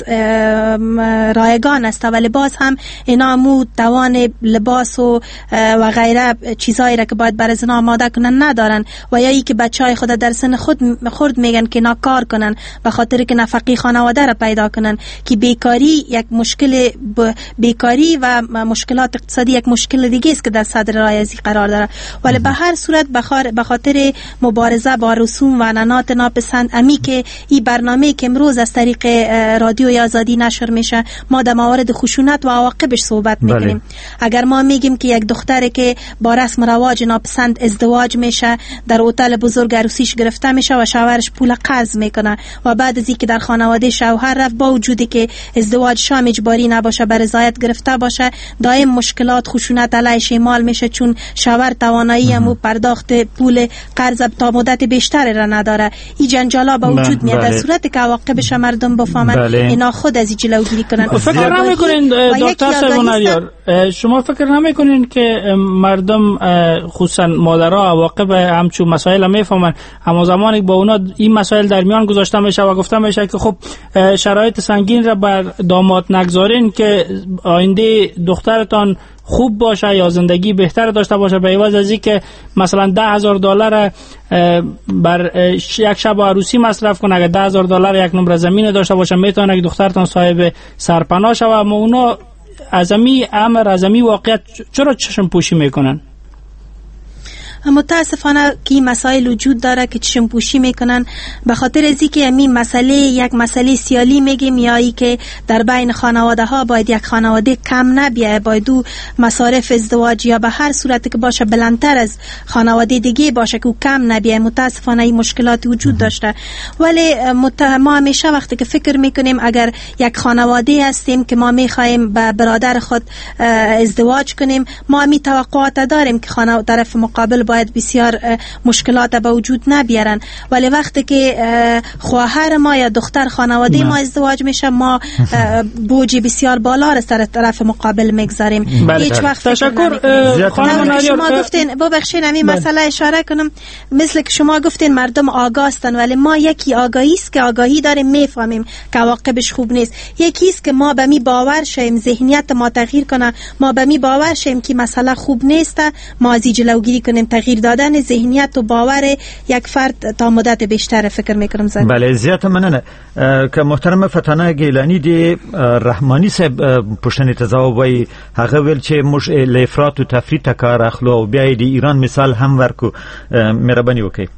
Speaker 3: رایگان است، ولی باز هم اینا مو توان لباس و غیره چیزایی را که باید برای زنا آماده کنن ندارن، و یا ای که بچهای خود در سن خود میگن که اینا کار کنن به خاطر که نفقه خانواده را پیدا کنن، که بیکاری یک مشکل بیکاری و مشکلات اقتصادی یک مشکل دیگه است که در صدر رایزی قرار داره. ولی به هر صورت به خاطر مبارزه با رسوم و عنعنات ناپسند امی که این برنامه که امروز از طریق رادیو آزادی نشر میشه، ما در مورد خشونت و عواقبش صحبت میکنیم. اگر ما میگیم که یک دختری که با رسم و رواج ناپسند ازدواج میشه، در هتل بزرگ عروسیش گرفته میشه و شوهرش پول قرض میکنه و بعد از اینکه در خانواده شوهر رفت، با وجودی که ازدواج شام اجباری نباشه، به رضایت گرفته باشه، دائم مشکلات خشونت علیش اعمال میشه، چون شوهر توانایی همو پرداخت پول قرض تا مدت بیشتری را نداره. این جنجالا به وجود میاد. در صورتی که عواقبش مردم بفهمن اینا خود از جلوگیری کنن.
Speaker 2: فکر نمیکنین دکتر صاحب شما فکر نمیکنین که مردم خصوصا مادرها عواقب همچون مسائل میفهمن، اما زمانی با اونا این مسائل در میان گذاشته میشه و گفته میشه که خب شرایط سنگین را بر داماد نگذارین که آینده دخترتان خوب باشه یا زندگی بهتر داشته باشه، به عوض از اینکه مثلا $10,000 بر یک شب عروسی مصرف کنه، اگر $10,000 یک نمره زمین داشته باشه میتونه که دخترتان صاحب سرپناه شوه. اما اونا از امی واقعیت چرا چشم پوشی میکنن؟
Speaker 3: متاسفانه که این مسائل وجود داره که چشم پوشی میکنن به خاطر ازی که همین مسئله یک مسئله سیالی میگیم، یا ای که در بین خانواده ها باید یک خانواده کم نبیه، باید دو مصارف ازدواج یا به هر صورتی که باشه بلندتر از خانواده دیگه باشه که کم نبیه. متاسفانه این مشکلات وجود داشته. ولی ما همیشه وقتی که فکر میکنیم اگر یک خانواده هستیم که ما میخوایم به برادر خود ازدواج کنیم، ما همین توقعات داریم که طرف مقابل باید بسیار مشکلات به وجود نبیارن، ولی وقتی که خواهر ما یا دختر خانواده ما ازدواج میشه ما بوج بسیار بالا را سر طرف مقابل میگذاریم. هیچ وقت
Speaker 2: تشکر
Speaker 3: خانم شما گفتین، ببخشید همین مسئله اشاره کنم، مثل که شما گفتین مردم آگاه هستن، ولی ما یکی آگاهی است که آگاهی داریم میفهمیم که عواقبش خوب نیست، یکی است که ما به می باور شیم ذهنیت ما تغییر کنه، ما به می باور شیم که مسئله خوب نیست، ما از جلوگیری کنیم. تغییر دادن ذهنیت و باور یک فرد تا مدت بیشتر فکر میکنم زن.
Speaker 1: بله زیات مننه که محترم فتانه گیلانی دی رحمانی صاحب پښتنې ته ځواب وایي، هغه ویل چې موږ له افراط او تفریط کار اخلو او بیا د ایران مثال هم ورکو. مهرباني وکړئ.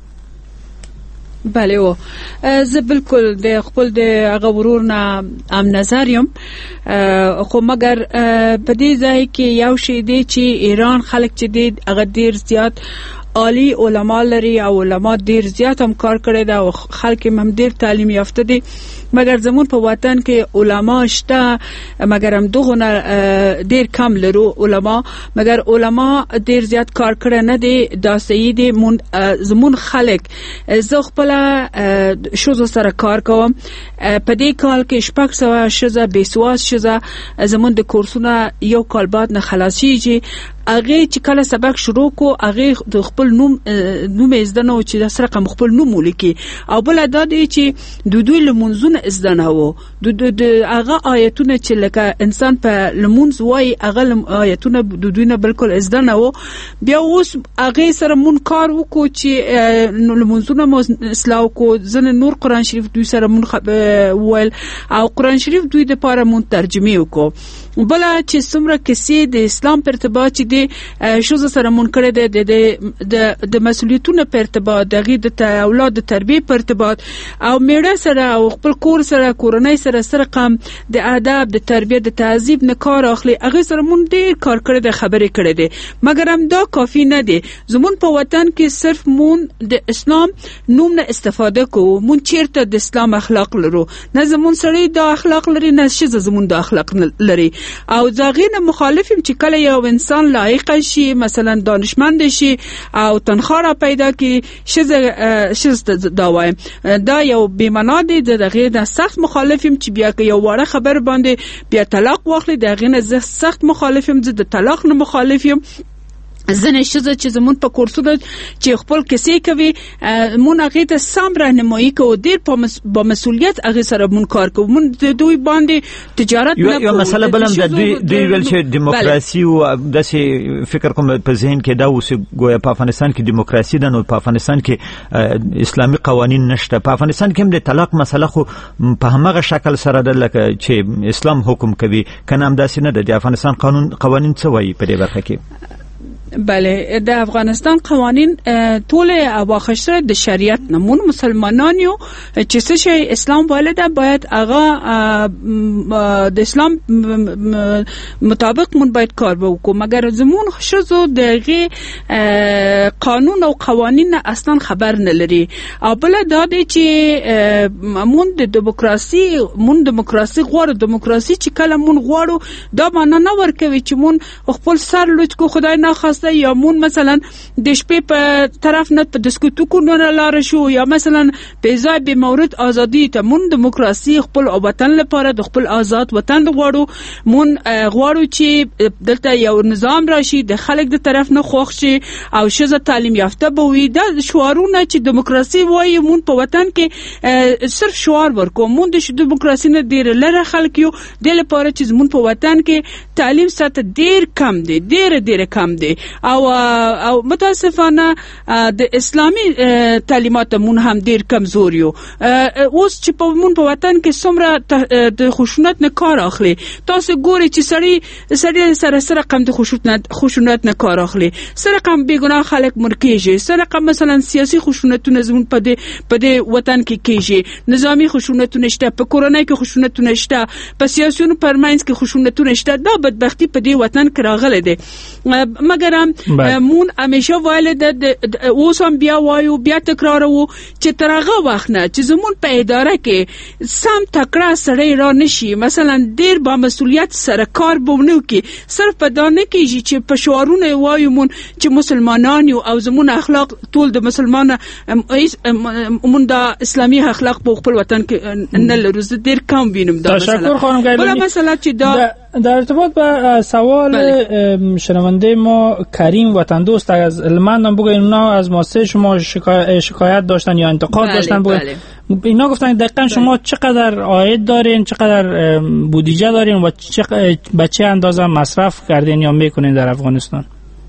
Speaker 4: بله و زه بالکل د خپل د هغه ورور نه ام نظر یم، خو مګر په دې ځای کې یو شی دی چې ایران خلک چې دی هغه ډیر زیات عالی علما لري او علما ډیر زیات هم کار کړی دا او خلک هم ډیر تعلیم یافته دي، مګر زمون په وطن کې علما شته مګر هم دغه ډیر کم لرو علما، مګر علما ډیر زیات کار کړی نه دي. دا صحیح دي، زمون خلک زه خپل شوزو سره کار کوم، په دې کال کې 600 شزه بیسواز شزه زمون د کورسونه یو کال بعد نه خلاصيږي. هغه چې کله سبق شروع کو هغه د خپل نوم ازدنه چې د سره خپل نوم ولیکي، او بل دا دی چې دوی لمونځونه ازدنه وو، د هغه آیتونه چې لکه انسان په لمونځ وای هغه آیتونه دوی نه بالکل ازدنه وو. بیا اوس هغه سره مون کار وکړو چې لمونځونه مو اصلاح کو، ځنه نور قران شریف دوی سره مون ویل او قران شریف دوی د لپاره مون ترجمه وکړو. بل چې څومره کیسې د اسلام په ارتباط چې د شوزه سره مون کړی د مسؤلیتونو په ارتباط، د اولاد د تربیه په ارتباط او میړه سره او خپل کور سره کورنۍ سره قم د ادب د تربیه د تهذیب نه کار اخلي، هغه سره مون ډیر کار کړی د خبرې کړی دي، مګر هم دا کافی نه دی. زمون په وطن کې صرف مون د اسلام نوم نه استفاده کوو، مون چیرته د اسلام اخلاق لرو، نه زمون سره د اخلاق لري نه شزه زمون د اخلاق لري، او ځاغینه مخالفم چې کله یو انسان لایق شي مثلا دانشمند شي او تنخواه پیدا کی شزه دا وایم دا یو بیمنا دی، دغه د سخت مخالفم چې بیا که یو وړه خبر باندې بیا طلاق واخلي، دغه نه زه سخت مخالفم، زه د طلاق نه مخالفم. زنه شزه چې زمون په کورسونه چې خپل کیسې کوي مون هغه ته سم راهنمایي کوو، ډیر په مسؤلیت هغه سره مون کار کوو، مون دوی باندې تجارت نه کوو. یو مسله بلم د دوی ویل چې دیموکراسي او داسې فکر کوم په ذهن کې دا اوس ګویا په افغانستان کې دیموکراسي ده، نو په افغانستان کې اسلامي قوانين نشته، په افغانستان کې هم د طلاق مسله خو په همغه شکل سره ده لکه چې اسلام حکم کوي، کنه هم داسې نه ده. د افغانستان قوانين څه وایي په دې برخه کې؟ بله د افغانستان قوانین ټول واخشره د شریعت نمون مسلمانان یو چې څه شی اسلام والده باید هغه د اسلام مطابق مون باید کار وکړو، مګر زمون شزو دغه قانون او قوانین اصلا خبر نه لري. او بل دا دی چې مون د دیموکراسي غواړو، دیموکراسي چې کله مون غواړو دا معنا نه ورکوي چې مون خپل سر لوټ کو خدای نه خاص یا مون مثلا د شپې په طرف نه په دسکوتو نه لار شو، یا مثلا په ځای به مورد ازادي ته مون دیموکراسي خپل وطن لپاره د خپل آزاد وطن غواړو، مون غواړو چې دلته یو نظام راشي د خلک د طرف نه خوښ شي او شزه تعلیم یافته به وي. دا شعارونه چې دیموکراسي وایي مون په وطن کې صرف شعار ورکو، مون د دیموکراسي نه ډیر لره خلک یو د لپاره چې مون په وطن کې تعلیم سطح ډیر کم دی، ډیر کم دی او متاسفانه د اسلامي تعلیمات مون هم ډیر کمزور یو. اوس چې په مون په وطن کې څومره د خشونت نه کار اخلي، تاسو ګوري چې سړی سره کم د خشونت نه کار اخلي، سره کم بیګناه خلک مرکیږي، سره کم مثلا سیاسي خشونتونه زمون په دې وطن کې کیږي، نظامی خشونتونه شته، په کورونای کې خشونتونه شته، په سیاسيونو پرمنځ کې خشونتونه شته. دا بدبختی په دې وطن کې راغله ده، مګر محترم مون همیشه وایل اوس هم بیا وایو بیا تکرارو چې ترغه وخت نه چې زمون په اداره کې سم تکړه سړی را نشي مثلا ډیر با مسؤلیت سره کار بونو کې صرف په دانه کې چې په شعارونه وایو مون چې مسلمانان یو او زمون اخلاق ټول د مسلمان مون د اسلامي اخلاق په خپل وطن کې نه لرو زه ډیر کم وینم دا
Speaker 2: تشکر خانم گیلانی.
Speaker 4: مثلا چې دا
Speaker 2: در ارتباط با سوال شنونده ما کریم وطن دوست از المندم بگوین اونا از مؤسسه شما شکایت داشتن یا انتقاد داشتن بگوین اینا گفتن دقیقا شما چقدر عاید دارین چقدر بودجه دارین و به چه اندازه مصرف کردین یا میکنین در افغانستان؟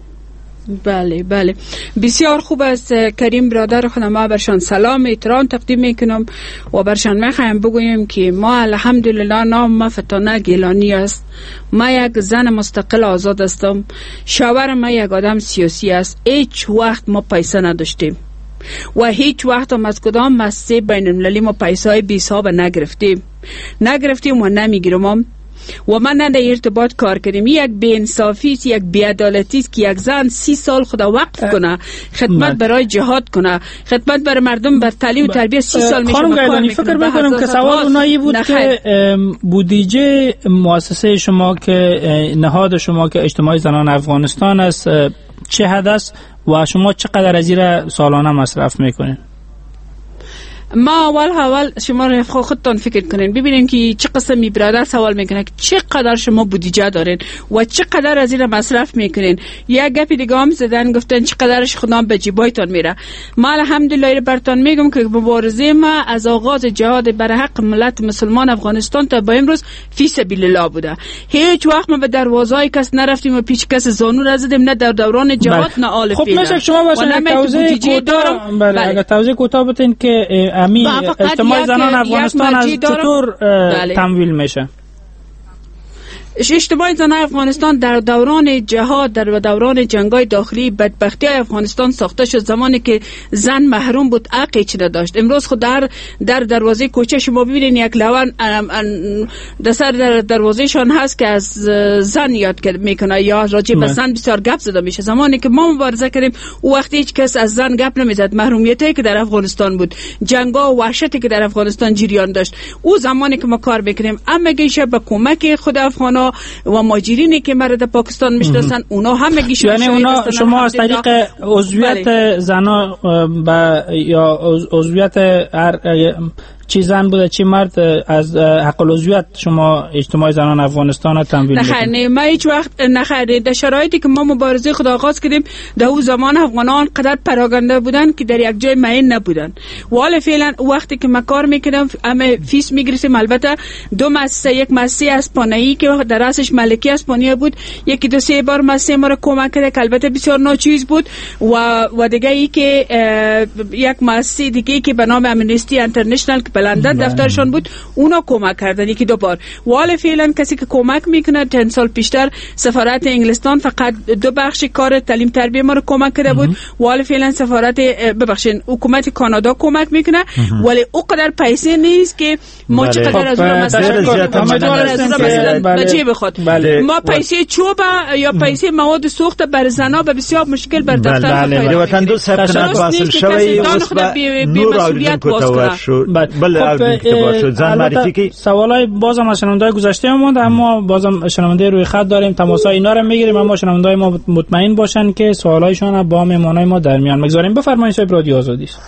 Speaker 4: بله بله بسیار خوب است کریم برادر خودم ما برشان سلام احترام تقدیم میکنم و برشان میخوایم بگویم که ما الحمدلله نام ما فتانه گیلانی است ما یک زن مستقل آزاد هستم شوهر ما یک آدم سیاسی است هیچ وقت ما پیسه نداشتیم و هیچ وقت هم از کدام مؤسسه بین المللی ما پیسه های بی حساب نگرفتیم و نمیگیرم و من نه در ارتباط کار کردیم یک بی انصافی است یک بی عدالتی است که یک زن 30 سال خدا وقف کنه خدمت برای جهاد کنه خدمت برای مردم بر تعلیم و تربیت 30 سال میشه
Speaker 2: خانم گیلانی فکر میکنم که سوال اونایی بود که بودجه مؤسسه شما که نهاد شما که اجتماع زنان افغانستان است چه حد است و شما چقدر از این سالانه مصرف میکنین؟
Speaker 4: ما اول شما خودتان فکر کنین ببینین که چه قسمی برادر سوال میکنه که چقدر شما بودجه دارین و چقدر از این مصرف میکنین. یک گپی دیگه هم زدن گفتن چقدرش خودم به جیبایتان میره. ما الحمدلله براتون میگم که مبارزه ما از آغاز جهاد بر حق ملت مسلمان افغانستان تا به امروز فی سبیل الله بوده. هیچ وقت ما به دروازهای کس نرفتیم و پیچ کس زانو نزدیم نه در دوران جهاد نه آل
Speaker 2: فیل. خب میشه شما باشه توضیح کوتاه بدین که اجتماع زنان افغانستان از چطور تمویل میشه؟
Speaker 4: اجتماع زنان افغانستان در دوران جهاد در دوران جنگ‌های داخلی بدبختی افغانستان ساخته شد زمانی که زن محروم بود حقی چه نداشت. امروز خود در دروازه کوچه شما ببینید یک لون در سر دروازه شان هست که از زن یاد میکنه یا راجع به زن بسیار گپ زده میشه. زمانی که ما مبارزه کردیم او وقتی هیچ کس از زن گپ نمیزد. محرومیتی که در افغانستان بود جنگ‌ها و وحشتی که در افغانستان جریان داشت او زمانی که ما کار میکنیم همگیش به کمک خود افغانا و ماجرینی که مرد پاکستان میشناسن اونا همگیش
Speaker 2: یعنی اونا شما از طریق عضویت زنا یا عضویت هر چی زن بوده چی مرد از حق العضویت شما اجتماع زنان افغانستان را تمویل میکنید؟
Speaker 4: نه ما هیچ وقت نخرید. در شرایطی که ما مبارزه خود آغاز کردیم در اون زمان افغانان قدر پراگنده بودن که در یک جای معین نبودن و حالا فعلا وقتی که ما کار میکردم همه فیس میگرفتیم. البته دو مؤسسه یک مؤسسه اسپانیایی که در راسش ملکی اسپانیا بود یکی دو سه بار مؤسسه ما را کمک کرد که البته بسیار ناچیز بود و دیگه ای که یک مؤسسه دیگه که به نام امنستی اینترنشنال که لندن دفترشون بود اونا کمک کردن یکی دو بار. ولی فعلا کسی که کمک میکنه چند سال پیشتر سفارت انگلستان فقط دو بخش کار تعلیم تربیت ما رو کمک کرده بود. ولی فعلا سفارت حکومت کانادا کمک میکنه ولی او قدر پیسه نیست که ما چقدر از اون مثلا بخواد. ما پیسه چوب یا پیسه مواد سوخت بر زنا به بسیار مشکل بر دفتر
Speaker 1: بله وطن دو ثبت واصل شوی نور اوریدن کوتاه شد. زن معرفی کی
Speaker 2: سوالای بازم از شنوندای گذشته ماند اما بازم شنونده روی خط داریم تماسای اینا رو میگیریم اما شنوندای ما مطمئن باشن که سوالایشون با مهمانای ما در میان میگذاریم. بفرمایید صاحب رادیو آزادی است.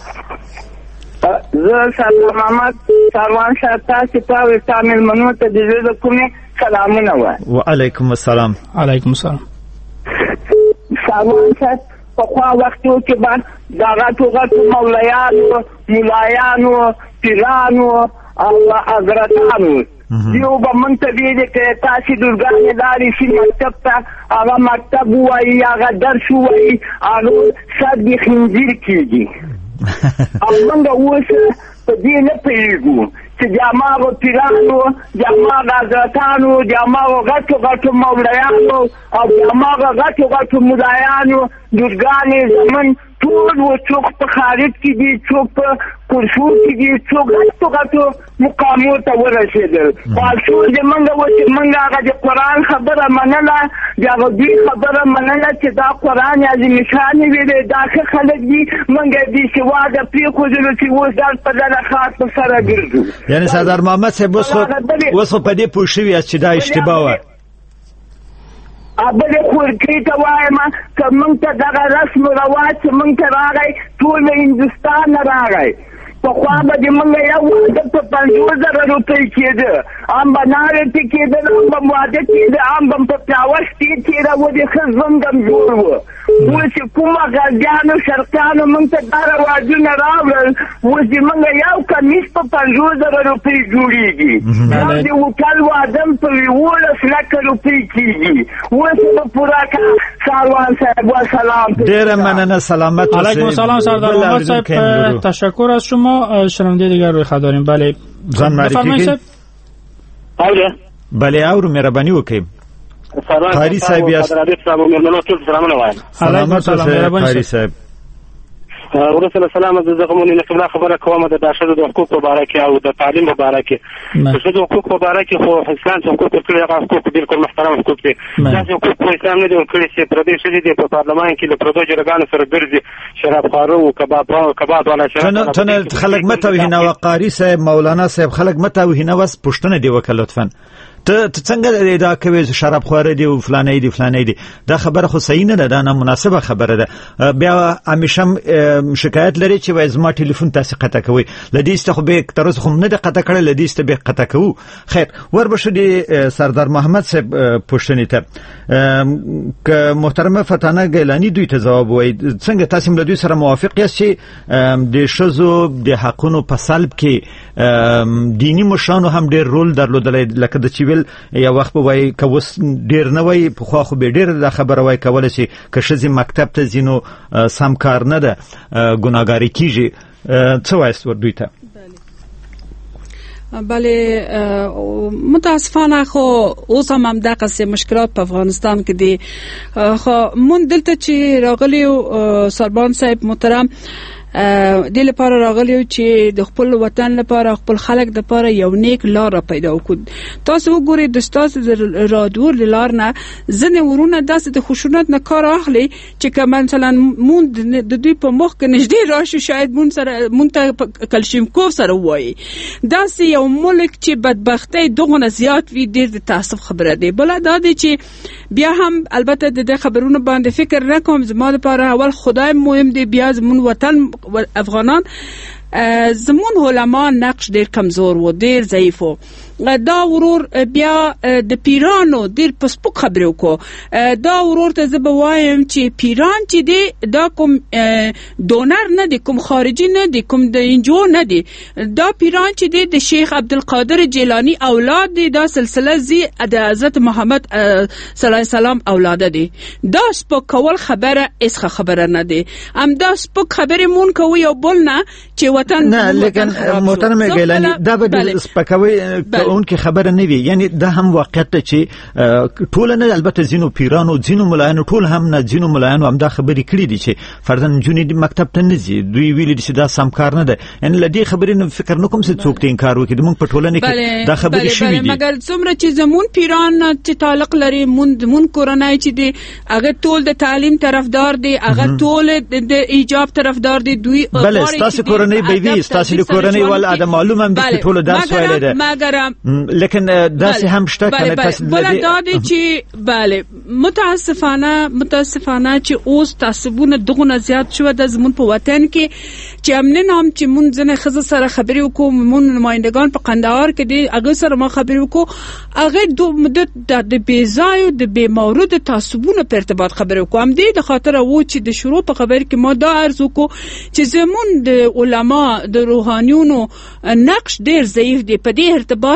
Speaker 10: سلام محمد سروان شتا کتاب استعمال منو ته دې کومه سلامونه و
Speaker 1: علیکم السلام.
Speaker 2: علیکم السلام.
Speaker 10: سروان شت په خوا وختو کې بعد داغه توګه مولایانو پیرانو او حضرتانو دیو به منتبه دي که تاسو درګانې لارې شي مکتب ته هغه مکتب وایي هغه درس وایي هغه صد خنزیر کېږي او موږ اوس په دې نه پوهېږو چې جاماغو پیرانو جاماغو حضرتانو جاماغو غټو مولیانو او جاماغو غټو مولایانو درګانې زمون ټول و څوک په خارج کې دي څوک په کرسور کې دي څوک غټو مقامو ته ورسېدل خو زمونږ و چې موږ هغه د قرآن خبره منله د هغه دوی خبره منله چې دا قرآن عظیم شان ویلی دا ښه خلک دي موږ یې بې سواده پرېښودلو چې اوس دا په دغه خاص په سره ګرځو.
Speaker 1: یعنې سردار محمد صاحب اوس خو په دې پوه شوي یاست چې دا اشتباه وه.
Speaker 10: بلې خورکۍ ته وایم که موږ ته دغه رسم و رواج چې موږ ته راغی ټول له هندوستان نه راغی. پخوا به د موږ یو واده په 50,000 روپۍ کېده هم به ناوې ته کېدل هم به واده کېده هم به په پیاوه شپې تېرولې ښه ژوند هم جوړ و. اوس چې کومه غازیانو شرقیانو موږ ته دا رواجونه راوړل اوس د موږ یو کمیس په 50,000 روپۍ جوړېږي یو د هوټل واده په 11 لکه روپۍ کېږي. اوس به پوره کا ساروان صاحب وسلام.
Speaker 1: ډېره مننه سلامت اوسئ.
Speaker 2: علیکم السلام سردار محمد صاحب تشکر از شما. شنونده دیگر روی خط داریم. بله
Speaker 1: زن معرفی که بله او رو مهربانی وکیم قاری صاحب یاست. سلامت اوسئ قاری صاحب.
Speaker 11: ورسله سلام د زغمونې نقیب الله خبره کوم د ښځو د حقوقو په اړه کې او د تعلیم په اړه کې. د ښځو حقوق په اړه کې خو اسلام حقوق ورکړي هغه حقوق بالکل محترم حقوق دي. داسې حقوق په اسلام نه دي ورکړي چې پردي ښځې دي په پارلمان کې له پردو جرګانو سره ګرځي شرابخواره او کباب والا شراب.
Speaker 1: ته خلک مه توهینوه قاري صاحب مولانا صاحب خلک مه توهینوه پوښتنه دې وکړه لطفا. ته څنګه ادعا کوي شراب خواره دي او فلانه دي دا خبره خو صحیح نه ده دا نامناسبه خبره ده. بیا همیشه شکایت لري چې وای زما ټلیفون تاسو قطع کوي لدیسته خو به تر اوسه خو نه ده قطع کړل لدیسته به قطع کوو. خیر وربشه دي سردار محمد صاحب پوښتنې ته که محترمه فتانه ګیلانی دوی ته جواب وای څنګه تاسو له دوی سره موافق یاست چې د شذو د حقونو په سلب کې دینی مشرانو هم ډېر رول درلودل لکه د یا وخت به وای که وس ډیر نه وای په خو خو به ډیر د خبره وای کول شي که شذ مکتب ته زینو سم کار نه ده ګناګاری کیږي. څه وایست ور دوی ته؟
Speaker 4: بله متاسفانه خو اوس هم دغه مشکلات په افغانستان کې دي. خو مون دلته چې راغلی سربان صاحب محترم د لپاره راغلی چې د خپل وطن لپاره خپل خلک د لپاره یو نیک لار پیدا وکړي. تاسو وګورئ د تاسو رادور لار نه ځنه ورونه داسې د خشونت نه کار اخلي چې مثلا مون د دوی په مخ کې نږدې راشي شاید مون ته کلشیمکوف سره وایي داسې یو ملک چې بدبختی دغه زیات وي ډېر د تاسف خبره دی. بل دا دی چې بیا هم البته د خبرونو باندې فکر نکوم زما لپاره اول خدای مهم دی بیا زمون وطن افغانان زمون علما نقش ډیر کمزور و ډیر ضعیف و. دا ورور بیا د پیرانو ډیر پسپک خبرې وکړو. دا ورور ته زه به وایم چې پیران چې دی دا کوم دونر نه دی کوم خارجي نه دی کوم د انجو نه دی. دا پیران چې دی د شیخ عبدالقادر جیلانی اولاد دی. دا سلسله زی د حضرت محمد صلی الله علیه وسلم اولاده دی. دا سپک کول خبره اسخه خبره نه دی. ام دا سپک خبره مون کوي او بل نه چې وطن
Speaker 1: نه لیکن محترم ګیلانی دا به سپکوي اون کې خبره نه وي. یعنی دا هم واقعیت چې ټول نه البته زینو پیرانو زینو ملایانو ټول هم نه زینو ملایانو هم دا خبرې کړې دي چې فردن جونی د مکتب ته نه ځي دوی ویل دي چې دا سم کار نه ده. یعنی لدی خبرې نه فکر نکوم چې څوک ته انکار وکړي موږ په ټولنه کې دا خبرې شوې دي.
Speaker 4: مګر څومره چې زمون پیران چې تعلق لري مون کورنۍ چې دي هغه ټول د تعلیم طرفدار دي هغه ټول د ایجاب طرفدار دي. دوی
Speaker 1: بله تاسو کورنۍ به وي تاسو کورنۍ ول ادم معلومه هم دي ټول درس ویل دي
Speaker 4: مګر
Speaker 1: لیکن داسې هم شته کنه تاسو
Speaker 4: بل دا دي چې بله متاسفانه چې اوس تعصبونه دغه زیات شو د زمون په وطن کې چې امن نام چې مون ځنه خزه سره خبرې وکړو مون نمائندگان په قندهار کې دي هغه سره ما خبرې وکړو هغه دو مدت د بیزای او د بی مورد تعصبونه په ارتباط خبرې وکړو. هم دې د خاطر وو چې د شروع په خبر کې ما دا عرض وکړو چې زمون د علما د روحانيونو نقش ډیر ضعیف دی په دې ارتباط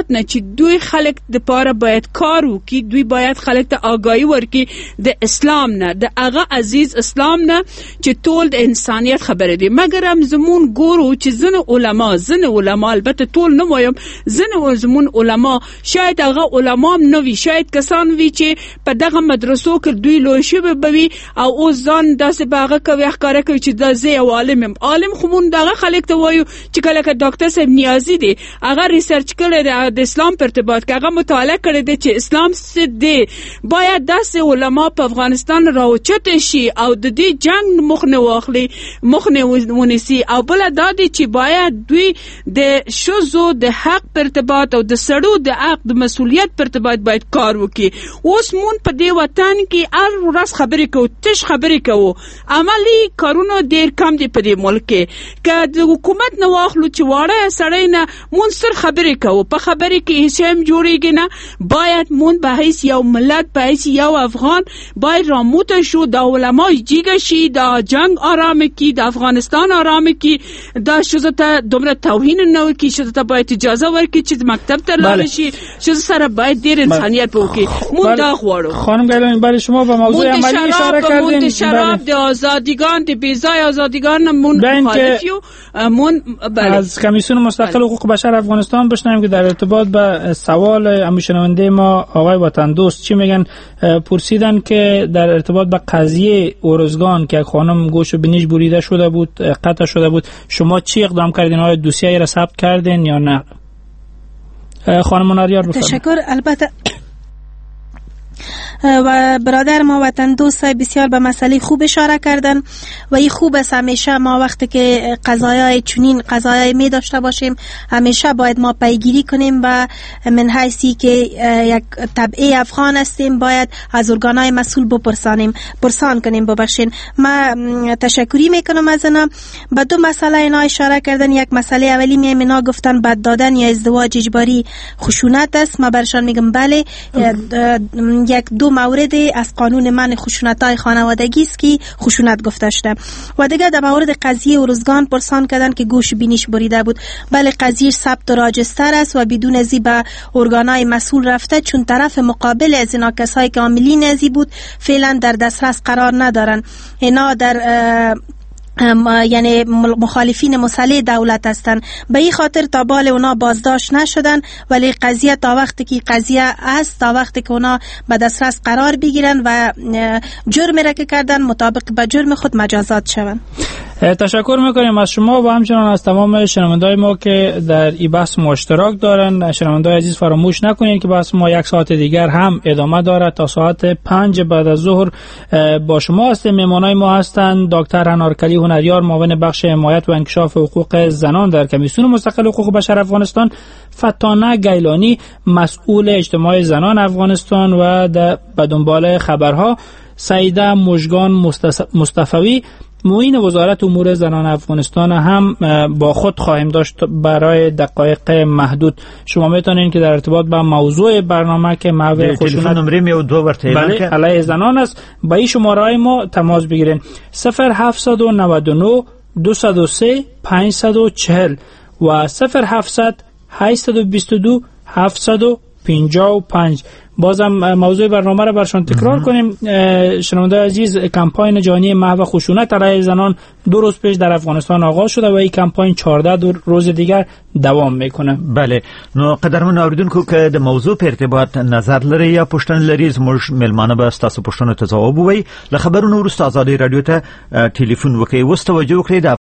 Speaker 4: زیات نه چې دوی خلک د پاره باید کار وکړي، دوی باید خلک ته آگاهی ورکړي د اسلام نه، د هغه عزیز اسلام نه چې ټول د انسانیت خبره دي. مګر هم زمون ګورو چې ځنه علما البته ټول نه وایم، ځنه زمون علما شاید هغه علما نه وي، شاید کسان وي چې په دغه مدرسو کې دوی لوی شوي بوي او اوس ځان داسې باغه کوي ښکاره کوي چې دا زه یو عالم یم. عالم خو مونږ دغه خلک ته وایو چې کله که ډاکټر صاحب نیازي دی هغه ریسرچ کړی دی د اسلام په ارتباط کې، هغه مطالعه کړی دی چې اسلام څه دی. باید داسې علما په افغانستان راوچته شي او د دې جنگ مخنه ونیسي. او بل دا دی چې باید دوی د شذو د حق په ارتباط او د سړو د حق د مسؤلیت په ارتباط باید کار وکړي. اوس مون په دې وطن کې هر ورځ خبرې کوو، تش خبرې کوو، عملی کارونه ډیر کم دي په دې ملک کې. که د حکومت نه واخلو چې واړه سړی نه مون سر خبرې کوو، په خبرې کې هیڅ هم جوړیږي نه. باید مون به هیڅ یو ملت، به هیڅ یو افغان باید راموته شو، د علما جیګه شي، د جنگ آرام کی، د افغانستان آرام کی، دا شوزه ته دومره توهین نه وکړي، شوزه ته باید اجازه ورکړي چې مکتب ته لاړ شي، شوزه سره باید ډیر انسانیت وکړي. مون دا غواړو.
Speaker 2: خانم گیلانی برای شما به موضوع عملی اشاره کردین.
Speaker 4: شراب د آزادیگان، د بیزای آزادیگان مون مخالفیو. مون
Speaker 2: از کمیسیون مستقل حقوق بشر افغانستان بشنویم که در ارتباط به سوال همشنونده ما آقای وطن دوست چی میگن. پرسیدن که در ارتباط به قضیه اورزگان که خانم گوش و بینیش بریده شده بود، قطع شده بود، شما چی اقدام کردین؟ آیا دوسیه را ثبت کردین یا نه؟ خانم مناریار بفرمایید.
Speaker 3: تشکر. البته و برادر ما وطن دوست بسیار به مسئله خوب اشاره کردن و این خوب است. همیشه ما وقتی که قضایای چنین قضایای می داشته باشیم همیشه باید ما پیگیری کنیم و من حیثی که یک طبعه افغان هستیم باید از ارگانهای مسئول پرسان کنیم. ببخشین ما تشکری میکنم از اینا. به دو مسئله اینا اشاره کردن. یک مسئله اولی اینا گفتن بد دادن یا ازدواج اجباری خشونت است. ما برشان میگم بله، یک دو مورد از قانون منع خشونت‌های خانوادگی است که خشونت گفته شده. و دیگه در مورد قضیه اورزگان پرسان کردن که گوش بینیش بریده بود. بله قضیه ثبت و راجستر است و بدون ازی به ارگانهای مسئول رفته، چون طرف مقابل از اینا کسایی که عاملین ازی بود فعلا در دسترس قرار ندارن. اینا در یعنی مخالفین مسلح دولت هستند. به این خاطر تا بال اونا بازداشت نشدن، ولی قضیه تا وقتی که قضیه است، تا وقتی که اونا به دسترس قرار بگیرن و جرم را که کردن مطابق به جرم خود مجازات شوند.
Speaker 2: تشکر میکنیم از شما و همچنان از تمام شنونده‌های ما که در این بحث ما اشتراک دارن. شنونده‌های عزیز فراموش نکنید که بحث ما یک ساعت دیگر هم ادامه دارد. تا ساعت 5 بعد از ظهر با شما هستیم. مهمانای ما هستند دکتر انارکلی هنریار، معاون بخش حمایت و انکشاف حقوق زنان در کمیسیون مستقل حقوق بشر افغانستان، فتانه گیلانی، مسئول اجتماع زنان افغانستان و به دنبال خبرها، سعیده مژگان مصطفی، معین وزارت امور زنان افغانستان هم با خود خواهیم داشت برای دقایق محدود. شما میتونین که در ارتباط با موضوع برنامه که محور خشونت بله علیه زنان است با این شماره ما تماس بگیرین. 0799 203 540 و 0700 822 755. بازم موضوع برنامه را برشان تکرار کنیم. شنونده عزیز، کمپاین جهانی محو خشونت علیه زنان 2 روز پیش در افغانستان آغاز شده و این کمپاین 14 روز دیگر دوام میکنه.
Speaker 1: بله، نو قدرمن اوریدونکو که د موضوع په ارتباط نظر لري یا پوښتنه لري زموږ ملمانه به تاسو پوښتنو ته ځواب ووایي. له خبرونو وروسته ازادي رادیو ته ټلیفون وکړئ. اوس توجه وکړئ د